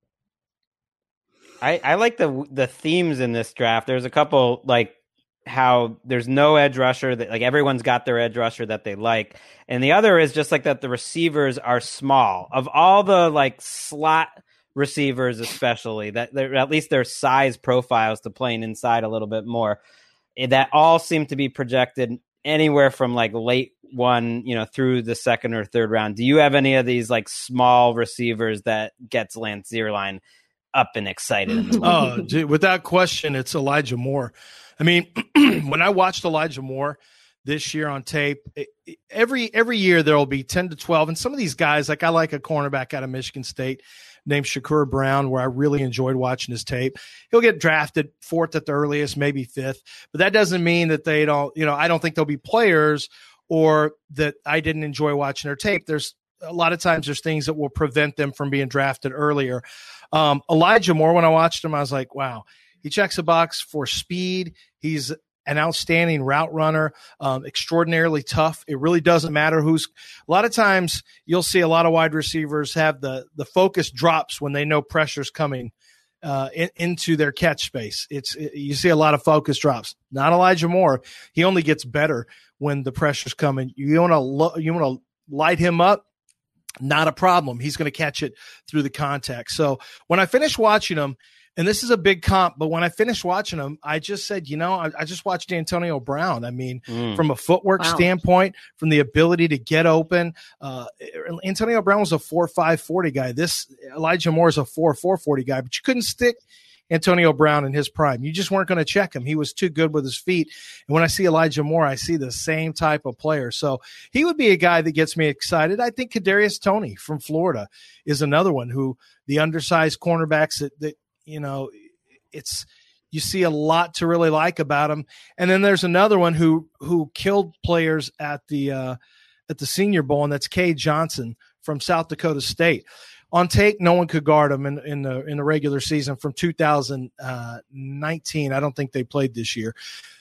I, I like the the themes in this draft. There's a couple, like, how there's no edge rusher that, like, everyone's got their edge rusher that they like. And the other is just like that the receivers are small. Of all the like slot receivers, especially that they're, at least their size profiles to playing inside a little bit more, that all seem to be projected anywhere from like late one, you know, through the second or third round. Do you have any of these like small receivers that gets Lance Zierlein up and excited in the oh, gee, without question, it's Elijah Moore. I mean, when I watched Elijah Moore this year on tape, it, it, every every year there will be ten to twelve. And some of these guys, like I like a cornerback out of Michigan State named Shakur Brown, where I really enjoyed watching his tape. He'll get drafted fourth at the earliest, maybe fifth. But that doesn't mean that they don't, you know, I don't think there'll be players or that I didn't enjoy watching their tape. There's a lot of times there's things that will prevent them from being drafted earlier. Um, Elijah Moore, when I watched him, I was like, wow. He checks a box for speed. He's an outstanding route runner, um, extraordinarily tough. It really doesn't matter who's – a lot of times you'll see a lot of wide receivers have the the focus drops when they know pressure's coming uh, in, into their catch space. It's it, you see a lot of focus drops. Not Elijah Moore. He only gets better when the pressure's coming. You want to lo- you want to light him up. Not a problem. He's going to catch it through the contact. So when I finished watching him, and this is a big comp, but when I finished watching him, I just said, you know, I, I just watched Antonio Brown. I mean, mm. from a footwork wow. standpoint, from the ability to get open, uh, Antonio Brown was a four five forty guy. This Elijah Moore is a four four forty guy, but you couldn't stick Antonio Brown in his prime. You just weren't going to check him. He was too good with his feet. And when I see Elijah Moore, I see the same type of player. So he would be a guy that gets me excited. I think Kadarius Toney from Florida is another one who the undersized cornerbacks that, that you know, it's you see a lot to really like about him. And then there's another one who who killed players at the uh, at the Senior Bowl, and that's Cade Johnson from South Dakota State. On tape, no one could guard him in, in the in the regular season from two thousand nineteen. I don't think they played this year.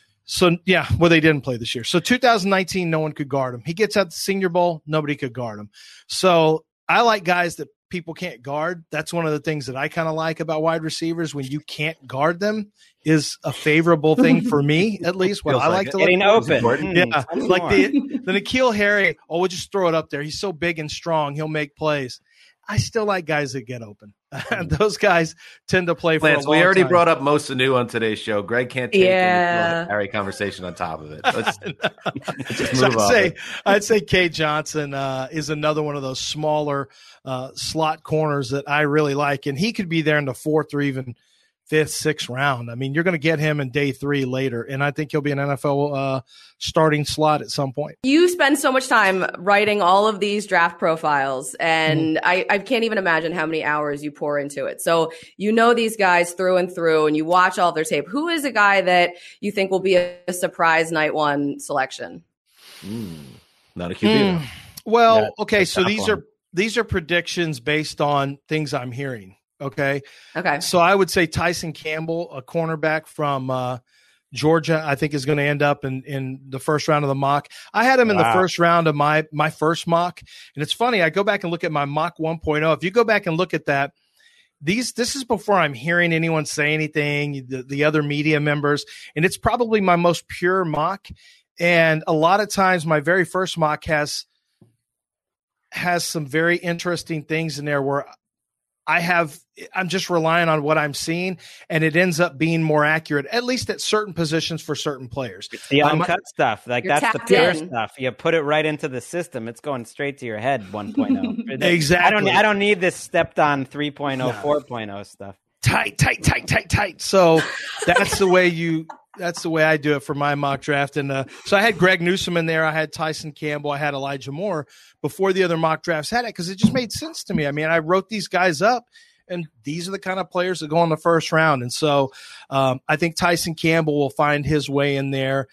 So, yeah, well, they didn't play this year. So two thousand nineteen, no one could guard him. He gets at the Senior Bowl, nobody could guard him. So I like guys that people can't guard. That's one of the things that I kind of like about wide receivers. When you can't guard them is a favorable thing for me, at least. What I like, like to getting open. Yeah, mm, like the, the N'Keal Harry, oh, we'll just throw it up there. He's so big and strong. He'll make plays. I still like guys that get open. Those guys tend to play for Lance, a long we already time. brought up Mo Sanu on today's show. Greg can't take yeah. any Harry conversation on top of it. Let's, let's just so move I'd on. say, I'd say Cade Johnson uh, is another one of those smaller uh, slot corners that I really like, and he could be there in the fourth or even fifth, sixth round. I mean, you're going to get him in day three later, and I think he'll be an N F L uh, starting slot at some point. You spend so much time writing all of these draft profiles, and mm. I, I can't even imagine how many hours you pour into it. So you know these guys through and through, and you watch all their tape. Who is a guy that you think will be a, a surprise night one selection? Mm. Not a Q B. Mm. Well, Not okay, so these one. are these are predictions based on things I'm hearing. Okay. Okay. So I would say Tyson Campbell, a cornerback from uh, Georgia, I think is going to end up in, in the first round of the mock. I had him in wow. the first round of my my first mock. And it's funny, I go back and look at my mock one point oh. If you go back and look at that, these this is before I'm hearing anyone say anything, the, the other media members, and it's probably my most pure mock. And a lot of times my very first mock has has some very interesting things in there where I have, I'm just relying on what I'm seeing, and it ends up being more accurate, at least at certain positions for certain players. It's the uncut um, stuff. Like that's the pure in. stuff. You put it right into the system. It's going straight to your head one point oh. Exactly. I don't, I don't need this stepped on three point oh, no. four point oh stuff. Tight, tight, tight, tight, tight. So that's the way you, that's the way I do it for my mock draft. And uh, so I had Greg Newsome in there. I had Tyson Campbell. I had Elijah Moore before the other mock drafts had it because it just made sense to me. I mean, I wrote these guys up, and these are the kind of players that go in the first round. And so um, I think Tyson Campbell will find his way in there.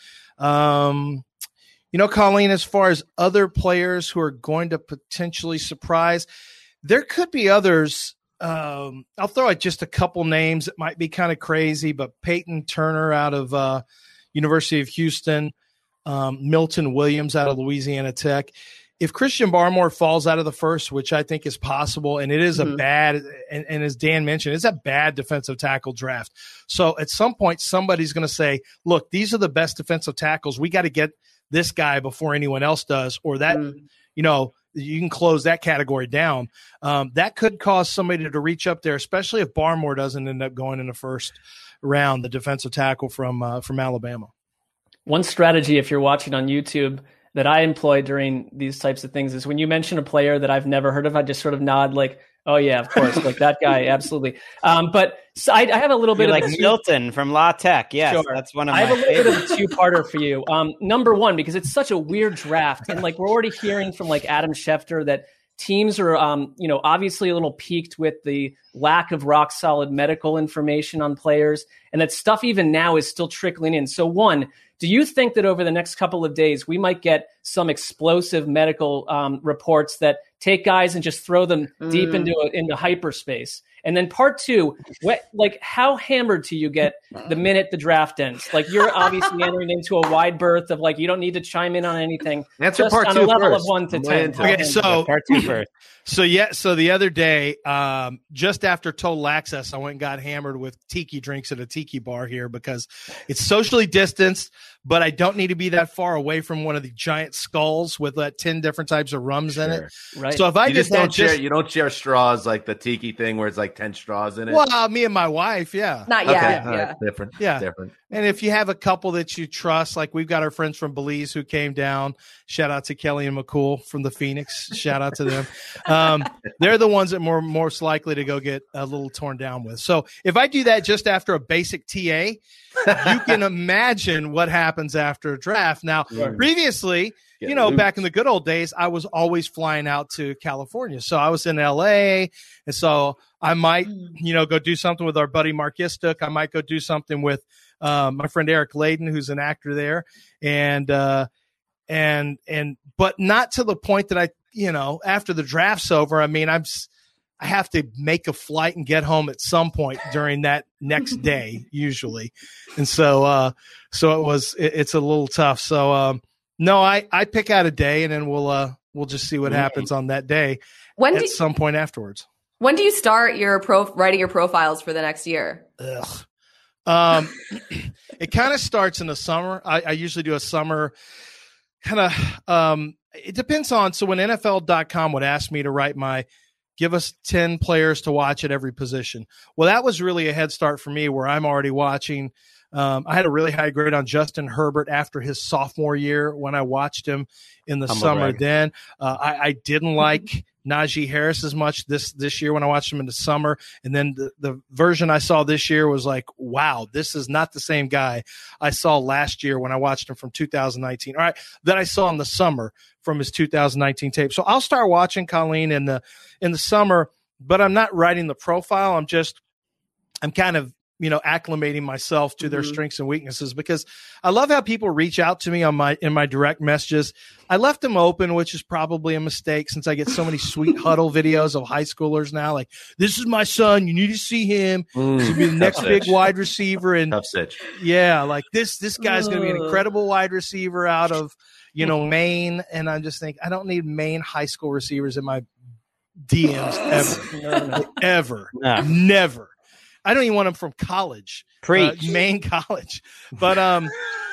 Um, you know, Colleen, as far as other players who are going to potentially surprise, there could be others. Um, I'll throw out just a couple names that might be kind of crazy, but Peyton Turner out of uh, University of Houston, um, Milton Williams out of Louisiana Tech. If Christian Barmore falls out of the first, which I think is possible, and it is mm-hmm. a bad, and, and as Dan mentioned, it's a bad defensive tackle draft. So at some point, somebody's going to say, look, these are the best defensive tackles. We got to get this guy before anyone else does, or that, mm-hmm. you know, you can close that category down. Um, that could cause somebody to reach up there, especially if Barmore doesn't end up going in the first round, the defensive tackle from uh, from Alabama. One strategy, if you're watching on YouTube, that I employ during these types of things is when you mention a player that I've never heard of, I just sort of nod like, oh, yeah, of course, like that guy, absolutely. Um, but so I, I have a little bit You're of like Milton from La Tech. Yes, sure. That's one of I my have a little favorites. bit of a two-parter for you. Um, number one, because it's such a weird draft, and like we're already hearing from like Adam Schefter that teams are, um, you know, obviously a little peaked with the lack of rock-solid medical information on players, and that stuff even now is still trickling in. So one, do you think that over the next couple of days we might get some explosive medical um, reports that take guys and just throw them mm. deep into a, into hyperspace? And then part two, what, like how hammered do you get the minute the draft ends? Like you're obviously entering into a wide berth of like you don't need to chime in on anything. Answer just part on two a level first. of one to I'm ten. Okay, so part two first. So yeah, so the other day, um, just after Total Access, I went and got hammered with tiki drinks at a tiki bar here because it's socially distanced, but I don't need to be that far away from one of the giant skulls with uh, ten different types of rums sure. in it. Right. So if I you just, just don't don't just, share, you don't share straws like the tiki thing where it's like ten straws in it. well, uh, me and my wife, yeah, Not okay, yet. all Yeah. right, different, Yeah. different. And if you have a couple that you trust, like we've got our friends from Belize who came down. Shout out to Kelly and McCool from the Phoenix. Shout out to them. Um, they're the ones that more most likely to go get a little torn down with. So if I do that just after a basic T A, you can imagine what happens after a draft. Now, Right. previously, Get you know, loose. back in the good old days, I was always flying out to California. So I was in L A, and so I might, you know, go do something with our buddy Mark Istook. I might go do something with um, my friend Eric Layden, who's an actor there, and uh, and and but not to the point that I, you know, after the draft's over. I mean, I'm s- I have to make a flight and get home at some point during that next day, usually, and so uh, so it was. It, it's a little tough. So um, no, I I pick out a day, and then we'll uh we'll just see what happens on that day When at do some point afterwards. when do you start your pro writing your profiles for the next year? Ugh. Um, it kind of starts in the summer. I, I usually do a summer kind of, um, it depends on, so when N F L dot com would ask me to write my, give us ten players to watch at every position. Well, that was really a head start for me where I'm already watching. Um, I had a really high grade on Justin Herbert after his sophomore year when I watched him in the Humble summer. brag. Then uh, I, I didn't like Najee Harris as much this this year when I watched him in the summer. And then the, the version I saw this year was like, wow, this is not the same guy I saw last year when I watched him from two thousand nineteen. All right, that I saw in the summer from his two thousand nineteen tape. So I'll start watching Colleen in the in the summer, but I'm not writing the profile. I'm just I'm kind of, you know, acclimating myself to their Mhm. strengths and weaknesses because I love how people reach out to me on my, in my direct messages. I left them open, which is probably a mistake since I get so many sweet huddle videos of high schoolers now. Like, this is my son. You need to see him. Mm, He's gonna be the next tough big sitch. wide receiver. And Tough sitch. yeah, like this, this guy's going to be an Ugh. incredible wide receiver out of, you know, Maine. And I'm just thinking, I don't need Maine high school receivers in my D Ms ever, No, no. ever, No. never. I don't even want them from college, Preach. uh, Maine college. But um,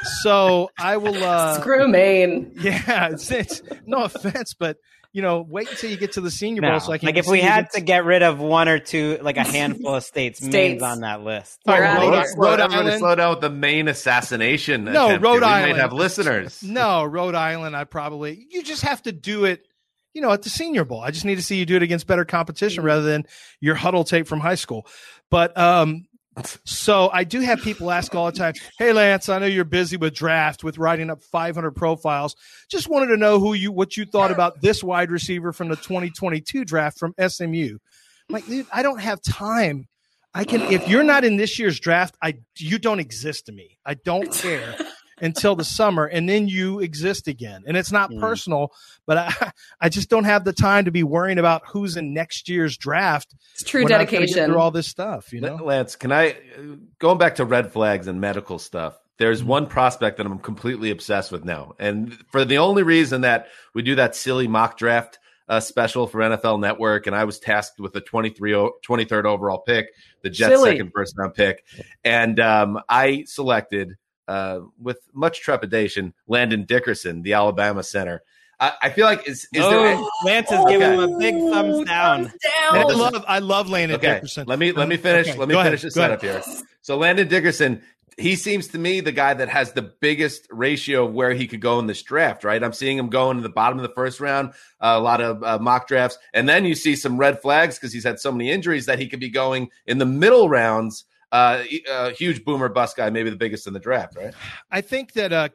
so I will. Uh, Screw Maine. yeah, it's, it's no offense, but you know, wait until you get to the Senior Bowl No. so I can Like if see we you had get- to get rid of one or two, like a handful of states, States. Maine's on that list. Oh, You're out of Rhode, here. Rhode Everybody Island. slow down with the Maine assassination. No, attempt Rhode here. We Island. might have listeners. No, Rhode Island. I probably. You just have to do it. You know, at the Senior Bowl. I just need to see you do it against better competition rather than your huddle tape from high school. But um, So I do have people ask all the time, hey, Lance, I know you're busy with draft, with writing up five hundred profiles. Just wanted to know who you, what you thought about this wide receiver from the twenty twenty-two draft from S M U. I'm like, dude, I don't have time. I can, if you're not in this year's draft, I, you don't exist to me. I don't care until the summer, and then you exist again. And it's not mm. personal, but I, I just don't have the time to be worrying about who's in next year's draft. It's true dedication. Get through all this stuff, you know. Lance, can I, going back to red flags and medical stuff, there's one prospect that I'm completely obsessed with now. And for the only reason that we do that silly mock draft uh, special for N F L Network, and I was tasked with the twenty-third overall pick, the Jets' silly. second first round pick. And um, I selected, uh, with much trepidation, Landon Dickerson, the Alabama center. I, I feel like is, is oh, there Lance is okay. giving him a big thumbs down. Thumbs down. I love, I love Landon okay. Dickerson. Let me let me finish. Okay. Let me Go finish ahead. the setup here. So Landon Dickerson, he seems to me the guy that has the biggest ratio of where he could go in this draft, right? I'm seeing him going to the bottom of the first round, uh, a lot of uh, mock drafts. And then you see some red flags because he's had so many injuries that he could be going in the middle rounds. Uh, a huge boomer bust guy, maybe the biggest in the draft, right? I think that, uh,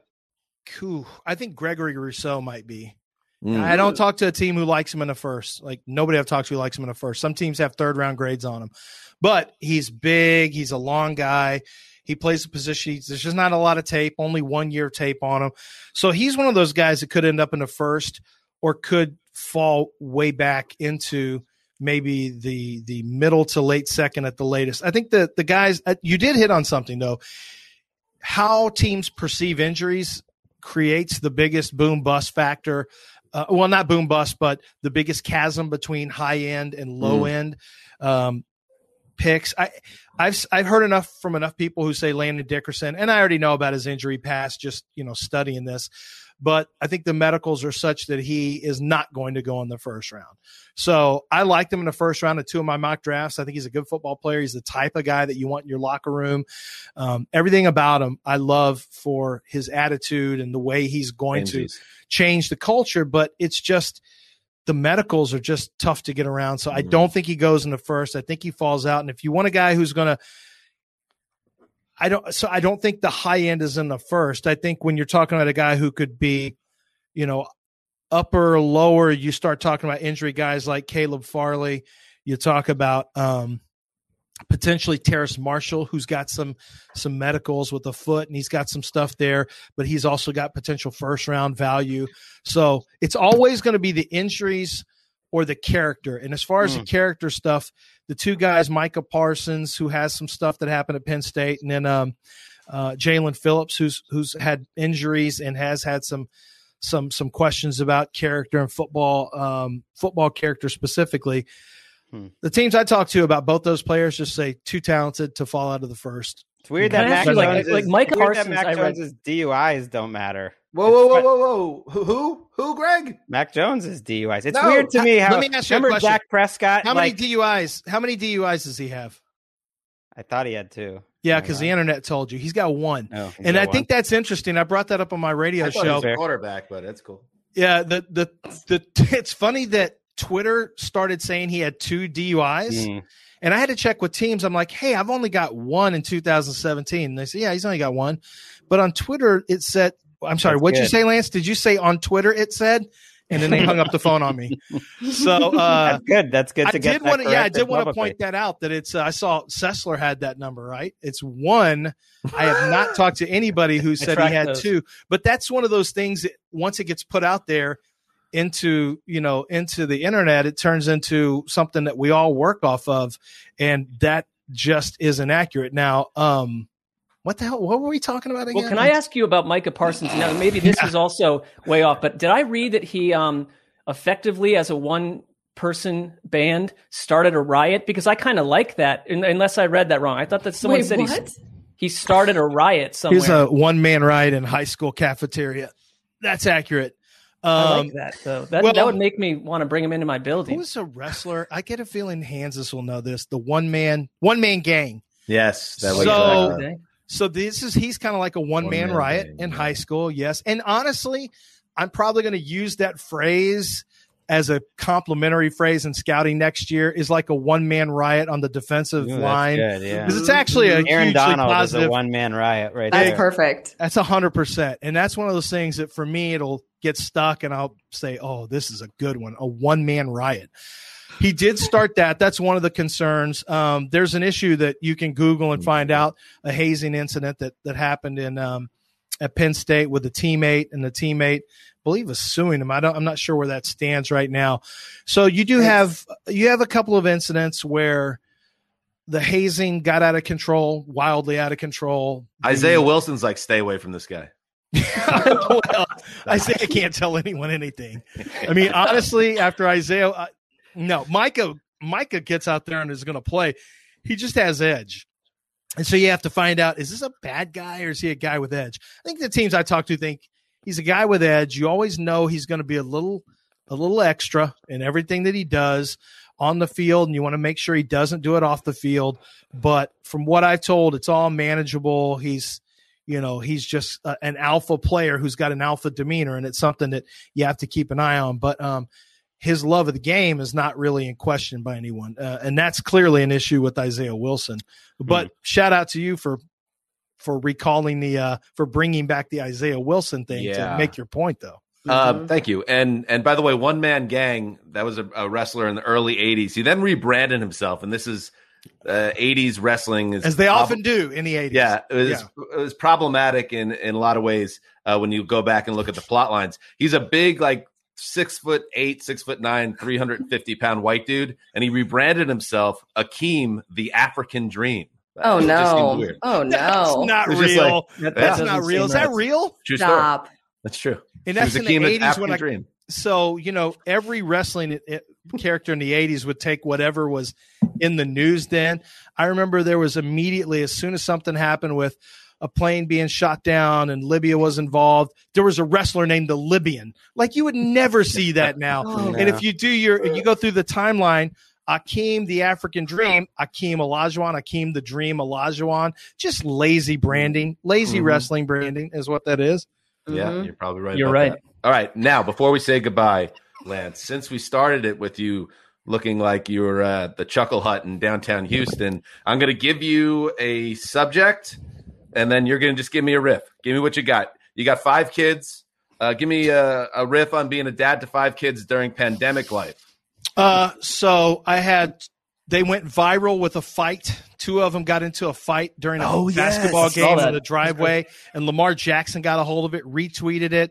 I think Gregory Rousseau might be. Mm. I don't talk to a team who likes him in the first. Like, nobody I've talked to likes him in the first. Some teams have third round grades on him, but he's big. He's a long guy. He plays a position. He's, there's just not a lot of tape, only one year of tape on him. So he's one of those guys that could end up in the first or could fall way back into maybe the the middle to late second at the latest. I think that the guys – you did hit on something, though. How teams perceive injuries creates the biggest boom-bust factor. Uh, well, not boom-bust, but the biggest chasm between high-end and low-end mm. um, picks. I, I've I've heard enough from enough people who say Landon Dickerson, and I already know about his injury past just, you know, studying this. But I think the medicals are such that he is not going to go in the first round. So I liked him in the first round of two of my mock drafts. I think he's a good football player. He's the type of guy that you want in your locker room. Um, everything about him I love for his attitude and the way he's going Changes. to change the culture. But it's just the medicals are just tough to get around. So mm-hmm. I don't think he goes in the first. I think he falls out. And if you want a guy who's going to I don't, so I don't think the high end is in the first. I think when you're talking about a guy who could be, you know, upper or lower, you start talking about injury guys like Caleb Farley. You talk about um, potentially Terrace Marshall, who's got some, some medicals with the foot and he's got some stuff there, but he's also got potential first round value. So it's always going to be the injuries or the character. And as far as mm. the character stuff, the two guys, Micah Parsons, who has some stuff that happened at Penn State, and then um, uh, Jalen Phillips, who's who's had injuries and has had some some some questions about character and football um, football character specifically. Hmm. The teams I talk to about both those players just say too talented to fall out of the first. It's weird that Mac like, Jones, like Mike Parsons, Parsons, I read D U Is don't matter. Whoa, whoa, whoa, whoa, whoa! Who, who, who, Greg? Mac Jones's D U Is. It's No, weird to me how. Let me ask you a remember question. Dak Prescott? How many like, D U Is? How many D U Is does he have? I thought he had two. Yeah, because the internet told you he's got one, oh, he's and got I one. think that's interesting. I brought that up on my radio I thought show. he was a quarterback, but that's cool. Yeah, the the the it's funny that Twitter started saying he had two D U Is, Mm. and I had to check with teams. I'm like, hey, I've only got one in two thousand seventeen. And they say, yeah, he's only got one, but on Twitter it said. I'm sorry. That's What'd you good. say, Lance? Did you say on Twitter it said? And then they hung up the phone on me. So uh, That's good. That's good to I get did that want to. Yeah, I corrected did want to publicly. point that out. That it's. Uh, I saw Sessler had that number right. It's one. I have not talked to anybody who said he tracked had those. two. But that's one of those things that once it gets put out there into you know into the internet, it turns into something that we all work off of, and that just isn't accurate. Now, um, what the hell? What were we talking about again? Well, can I ask you about Micah Parsons? Now, maybe this is also way off, but did I read that he um, effectively, as a one-person band, started a riot? Because I kind of like that, un- unless I read that wrong. I thought that someone Wait, said what? he's, he started a riot somewhere. He's a one-man riot in high school cafeteria. That's accurate. Um, I like that, though. That, well- that would make me want to bring him into my building. Who was a wrestler? I get a feeling Hansis will know this. The one-man one-man gang. Yes, that was So- exactly. So this is he's kind of like a one-man One-man riot gang, in yeah. high school, yes. And honestly, I'm probably going to use that phrase as a complimentary phrase in scouting next year, is like a one-man riot on the defensive Ooh, line. That's good, yeah. Because it's actually a Aaron hugely Donald positive. is a one-man riot right That's there. perfect. That's one hundred percent. And that's one of those things that for me, it'll get stuck and I'll say, oh, this is a good one, a one-man riot. He did start that. That's one of the concerns. Um, there's an issue that you can Google and find out, a hazing incident that, that happened in um, at Penn State with a teammate, and the teammate, I believe, was suing him. I don't, I'm not sure where that stands right now. So you do have you have a couple of incidents where the hazing got out of control, wildly out of control. Isaiah Wilson's like, stay away from this guy. Well, Isaiah can't tell anyone anything. I mean, honestly, after Isaiah, uh, no, Micah, Micah gets out there and is going to play. He just has edge. And so you have to find out, is this a bad guy or is he a guy with edge? I think the teams I talk to think he's a guy with edge. You always know he's going to be a little, a little extra in everything that he does on the field, and you want to make sure he doesn't do it off the field. But from what I've told, it's all manageable. He's, you know, he's just uh, an alpha player who's got an alpha demeanor, and it's something that you have to keep an eye on. But um, his love of the game is not really in question by anyone. Uh, and that's clearly an issue with Isaiah Wilson. But mm. shout out to you for for recalling the uh, for bringing back the Isaiah Wilson thing Yeah. to make your point, though. Uh, thank you. And and by the way, One Man Gang, that was a, a wrestler in the early eighties. He then rebranded himself, and this is uh, eighties wrestling. Is As they prob- often do in the eighties. Yeah, it was, Yeah. it was problematic in, in a lot of ways uh, when you go back and look at the plot lines. He's a big, like, six foot eight, six foot nine, three hundred fifty pound white dude, and he rebranded himself Akeem, the African Dream. Oh, It just seemed no. weird. Oh, no. That's not It was just real. like- That- Yeah. that's That not doesn't real. seem Is that right. real? True story. Stop. That's true. And He that's was in the Akeem, the eighties when African I, Dream. so, you know, every wrestling it, it, character in the eighties would take whatever was in the news then. I remember there was immediately, as soon as something happened with a plane being shot down and Libya was involved, there was a wrestler named the Libyan. Like, you would never see that now. Oh, And if you do your, if you go through the timeline, Akeem, the African Dream, Akeem Olajuwon, Akeem the Dream Olajuwon, just lazy branding, lazy Mhm. wrestling branding is what that is. Yeah, Mhm. you're probably right. You're about right. that. All right. Now, before we say goodbye, Lance, since we started it with you looking like you were at the Chuckle Hut in downtown Houston, I'm going to give you a subject, and then you're going to just give me a riff. Give me what you got. You got five kids. Uh, give me a, a riff on being a dad to five kids during pandemic life. Uh, so I had, they went viral with a fight. Two of them got into a fight during a Oh, yes. basketball I saw game that. in the driveway, and Lamar Jackson got a hold of it, retweeted it,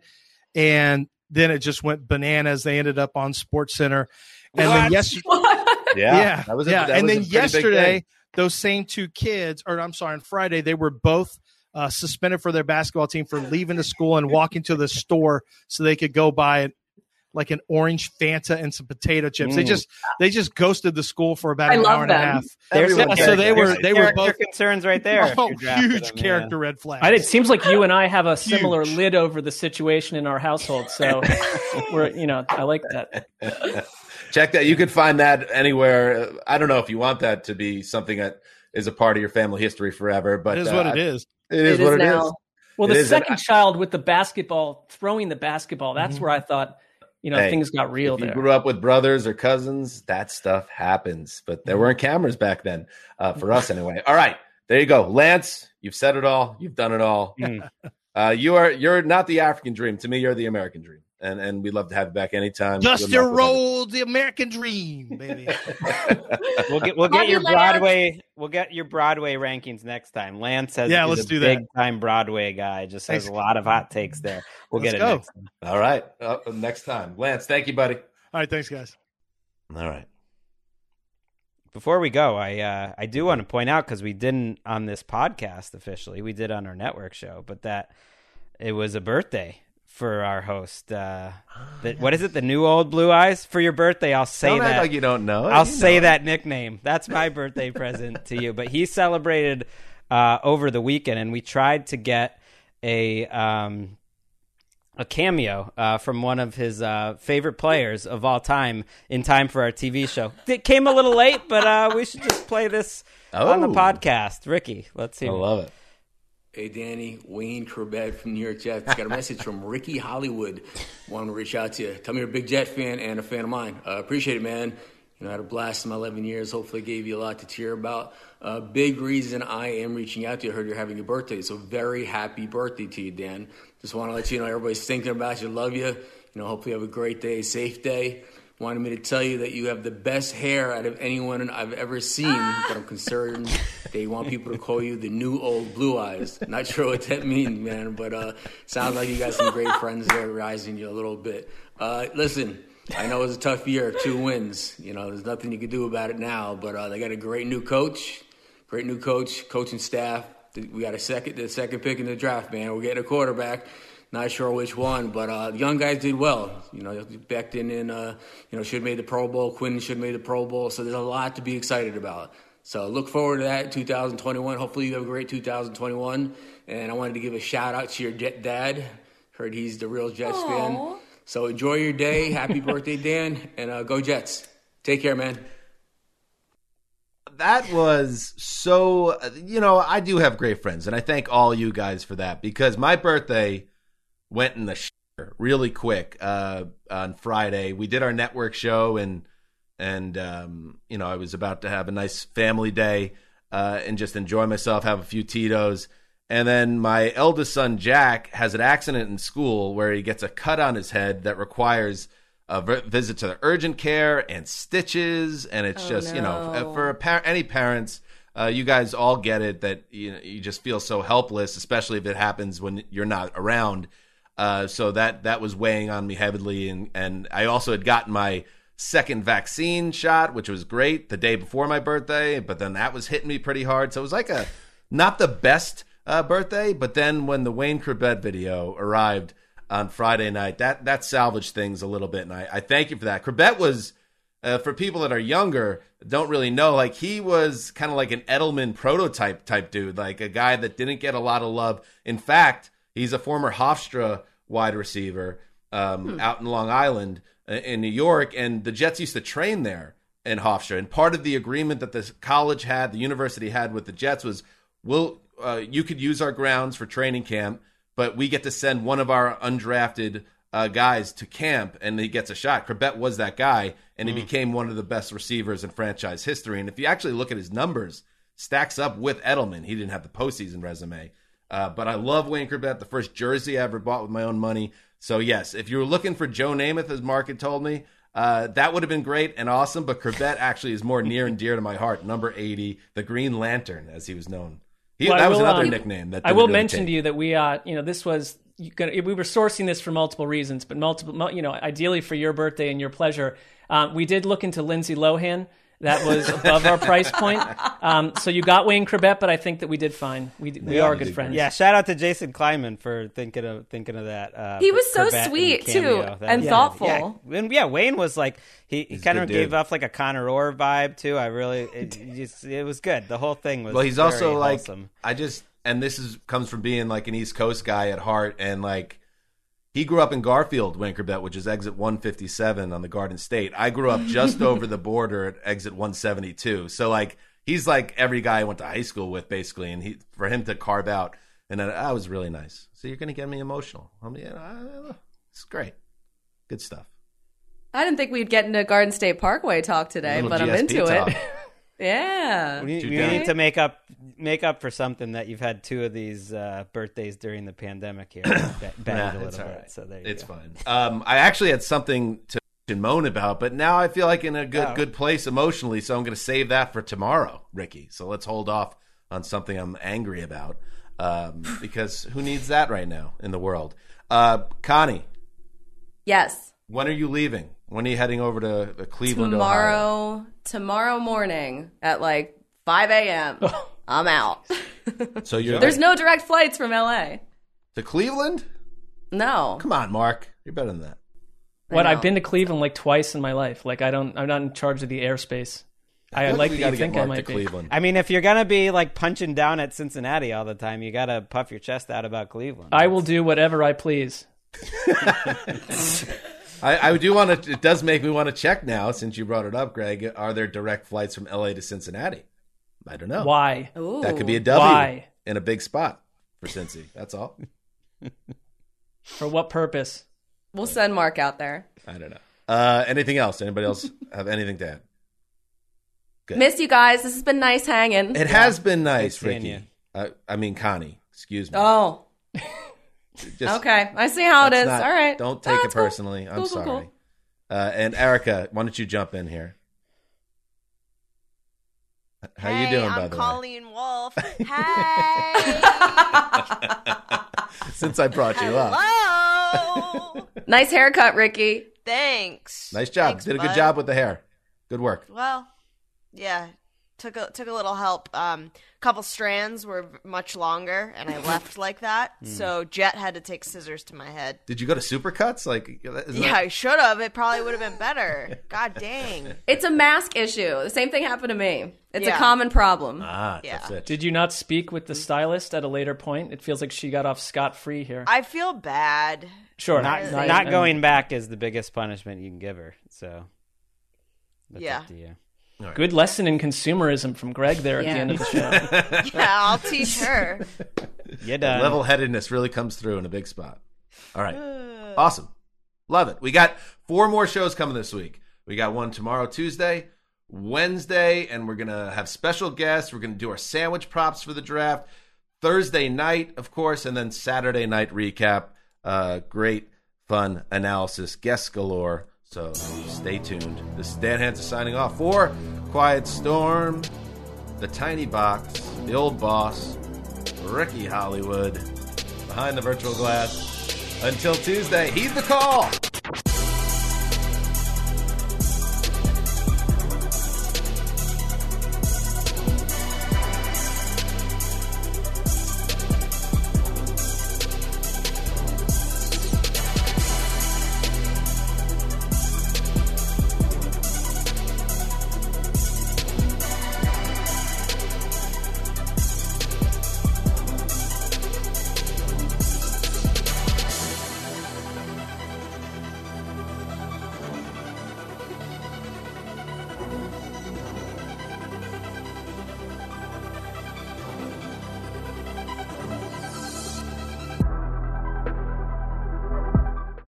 and then it just went bananas. They ended up on SportsCenter, and then yesterday, yeah, that was a, yeah, that and was a then pretty big yesterday, thing. those same two kids, or I'm sorry, on Friday, they were both uh, suspended for their basketball team for leaving the school and walking to the store so they could go buy like an orange Fanta and some potato chips. Mm. They just they just ghosted the school for about I an love hour and a them. half. There's Yeah, some so they were there's they were character both concerns right there. if oh, you drafted huge them, character yeah. red flag. I, it seems like you and I have a Huge. similar lid over the situation in our household. So we're, you know, I like that. Check that. You could find that anywhere. I don't know if you want that to be something that is a part of your family history forever, but It is uh, what it is. It is It what is it now. is. Well, It the is, and second I- child with the basketball, throwing the basketball, that's where I thought, you know, Hey, things got real if you there. grew up with brothers or cousins, that stuff happens. But there weren't cameras back then, uh, for us anyway. All right, there you go, Lance. You've said it all. You've done it all. Mm. Uh, you are you're not the African dream. To me, you're the American dream, and and we'd love to have you back anytime. Good Dusty luck with Rhodes, the American Dream, baby. We'll get we'll Love get you, your Lance. Broadway we'll get your Broadway rankings next time. Lance has Yeah, is let's a do that. big time Broadway guy. Just has Thanks. a lot of hot takes there. We'll Let's get it go. next time. All right, uh, next time, Lance. Thank you, buddy. All right, thanks, guys. All right. Before we go, I uh, I do want to point out, because we didn't on this podcast officially, we did on our network show, but that it was a birthday for our host. Uh, the, what is it? The new old Blue Eyes? For your birthday, I'll say Don't act that. like you don't know. I'll You say know. that nickname. That's my birthday present to you. But he celebrated uh, over the weekend, and we tried to get a um, a cameo uh, from one of his uh, favorite players of all time in time for our T V show. It came a little late, but uh, we should just play this on the Oh. podcast. Ricky, let's I hear it. love it. Hey, Danny, Wayne Corbett from New York Jets. Got a message from Ricky Hollywood. Wanted to reach out to you. Tell me you're a big Jet fan and a fan of mine. Uh, appreciate it, man. You know, I had a blast in my eleven years. Hopefully gave you a lot to cheer about. Uh, big reason I am reaching out to you. I heard you're having a birthday, so very happy birthday to you, Dan. Just want to let you know everybody's thinking about you, love you. You know, hopefully you have a great day, safe day. Wanted me to tell you that you have the best hair out of anyone I've ever seen, but I'm concerned they want people to call you the new old Blue Eyes. Not sure what that means, man, but uh, sounds like you got some great friends there rising you a little bit. Uh, listen, I know it was a tough year, two wins. You know, there's nothing you can do about it now, but uh, they got a great new coach, great new coach, coaching staff. We got a second, the second pick in the draft, man. We're getting a quarterback. Not sure which one, but uh, the young guys did well. You know, Becton and, uh, you know, should have made the Pro Bowl. Quinn should have made the Pro Bowl. So there's a lot to be excited about. So look forward to that in two thousand twenty-one. Hopefully you have a great two thousand twenty-one. And I wanted to give a shout-out to your Jet dad. Heard he's the real Jets Aww. fan. So enjoy your day. Happy birthday, Dan. And uh, go Jets. Take care, man. That was so, you know, I do have great friends. And I thank all you guys for that. Because my birthday went in the shitter really quick uh, on Friday. We did our network show, and and um, you know, I was about to have a nice family day uh, and just enjoy myself, have a few Tito's, and then my eldest son Jack has an accident in school where he gets a cut on his head that requires a visit to the urgent care and stitches, and it's oh, just no. you know, for a par- any parents. Uh, you guys all get it that you know, you just feel so helpless, especially if it happens when you're not around. Uh, so that that was weighing on me heavily, and, and I also had gotten my second vaccine shot, which was great the day before my birthday, but then that was hitting me pretty hard. So it was like a not the best uh, birthday, but then when the Wayne Corbett video arrived on Friday night, that that salvaged things a little bit, and I, I thank you for that. Corbett was, uh, for people that are younger, don't really know, like he was kind of like an Edelman prototype type dude, like a guy that didn't get a lot of love. In fact, he's a former Hofstra wide receiver um, hmm. out in Long Island in New York, and the Jets used to train there in Hofstra. And part of the agreement that the college had, the university had with the Jets was, we'll, uh, you could use our grounds for training camp, but we get to send one of our undrafted uh, guys to camp, and he gets a shot. Corbett was that guy, and he mm. became one of the best receivers in franchise history. And if you actually look at his numbers, stacks up with Edelman. He didn't have the postseason resume. Uh, but I love Wayne Corbett, the first jersey I ever bought with my own money. So, yes, if you were looking for Joe Namath, as Mark had told me, uh, that would have been great and awesome. But Corbett actually is more near and dear to my heart. Number eighty, the Green Lantern, as he was known. He, well, that was will, another um, nickname. That I will really mention take. to you that we, uh, you know, this was, you could, we were sourcing this for multiple reasons, but multiple, you know, ideally for your birthday and your pleasure. Um, we did look into Lindsay Lohan. That was above our price point. Um, so you got Wayne Corbett, but I think that we did fine. We we yeah, are good friends. Yeah, shout out to Jason Kleiman for thinking of thinking of that. Uh, he was so Corbett sweet too, that and yeah, thoughtful. Yeah. And yeah, Wayne was like he, he kind of gave dude. off like a Connor Orr vibe too. I really it, just, it was good. The whole thing was. Well, he's very also like wholesome. I just and this is comes from being like an East Coast guy at heart, and like. He grew up in Garfield, Wayne Corbett, which is exit one fifty-seven on the Garden State. I grew up just over the border at exit one seventy-two. So, like, he's like every guy I went to high school with, basically. And he for him to carve out, and that uh, was really nice. So you're going to get me emotional. I mean, uh, it's great. Good stuff. I didn't think we'd get into Garden State Parkway talk today, but G S P I'm into talk. it. Yeah. We, we need to make up make up for something that you've had two of these uh, birthdays during the pandemic here. Banged nah, a little it's all bit, right. so there you it's go. fine. Um, I actually had something to moan about, but now I feel like in a good oh. good place emotionally, so I'm going to save that for tomorrow, Ricky. So let's hold off on something I'm angry about, um, because who needs that right now in the world? Uh, Connie. Yes. When are you leaving? When are you heading over to, to Cleveland, tomorrow, Ohio? Tomorrow morning at like five a.m. I'm out. So you're There's no direct flights from L A. To Cleveland? No. Come on, Mark. You're better than that. What? I've been to Cleveland like twice in my life. Like I don't. I'm not in charge of the airspace. I, I like we that you gotta think get I Mark might to be. Cleveland. I mean, if you're gonna be like punching down at Cincinnati all the time, you gotta puff your chest out about Cleveland. I will do whatever I please. I, I do want to. It does make me want to check now, since you brought it up, Greg. Are there direct flights from L A to Cincinnati? I don't know. Why? Ooh. That could be a W Why? in a big spot for Cincy. That's all. For what purpose? We'll send Mark out there. I don't know. Uh, anything else? Anybody else have anything to add? Good. Missed you guys. This has been nice hanging. It has been nice, Good seeing Ricky. you. Uh, I mean, Connie. Excuse me. Oh. Just- okay. I see how it That's is. not- All right. Don't take Oh, it personally. cool. I'm Cool, cool, sorry. cool. Uh, and Erica, why don't you jump in here? How hey, you doing, I'm by the Colleen Wolf. Hey. way? Since I brought you up. Hello. Nice haircut, Ricky. Thanks. Nice job. Thanks, Did a good bud. job with the hair. Good work. Well, yeah. Took a took a little help. Um, couple strands were much longer, and I left like that. So Jet had to take scissors to my head. Did you go to Supercuts? Like, isn't Yeah, that- I should have. It probably would have been better. God dang. It's a mask issue. The same thing happened to me. It's Yeah. a common problem. Ah, Yeah. that's it. Did you not speak with the stylist at a later point? It feels like she got off scot-free here. I feel bad. Sure. Not, Not- not I'm- going back is the biggest punishment you can give her. So that's Yeah. up to you. Good lesson in consumerism from Greg there at Yeah. the end of the show. Yeah, I'll teach her. You're done. Level-headedness really comes through in a big spot. All right. Awesome. Love it. We got four more shows coming this week. We got one tomorrow, Tuesday, Wednesday, and we're going to have special guests. We're going to do our sandwich props for the draft. Thursday night, of course, and then Saturday night recap. Uh, great, fun analysis. Guests galore. So stay tuned. This is Dan Hansen signing off for Quiet Storm, The Tiny Box, The Old Boss, Ricky Hollywood, Behind the Virtual Glass. Until Tuesday, heed the call.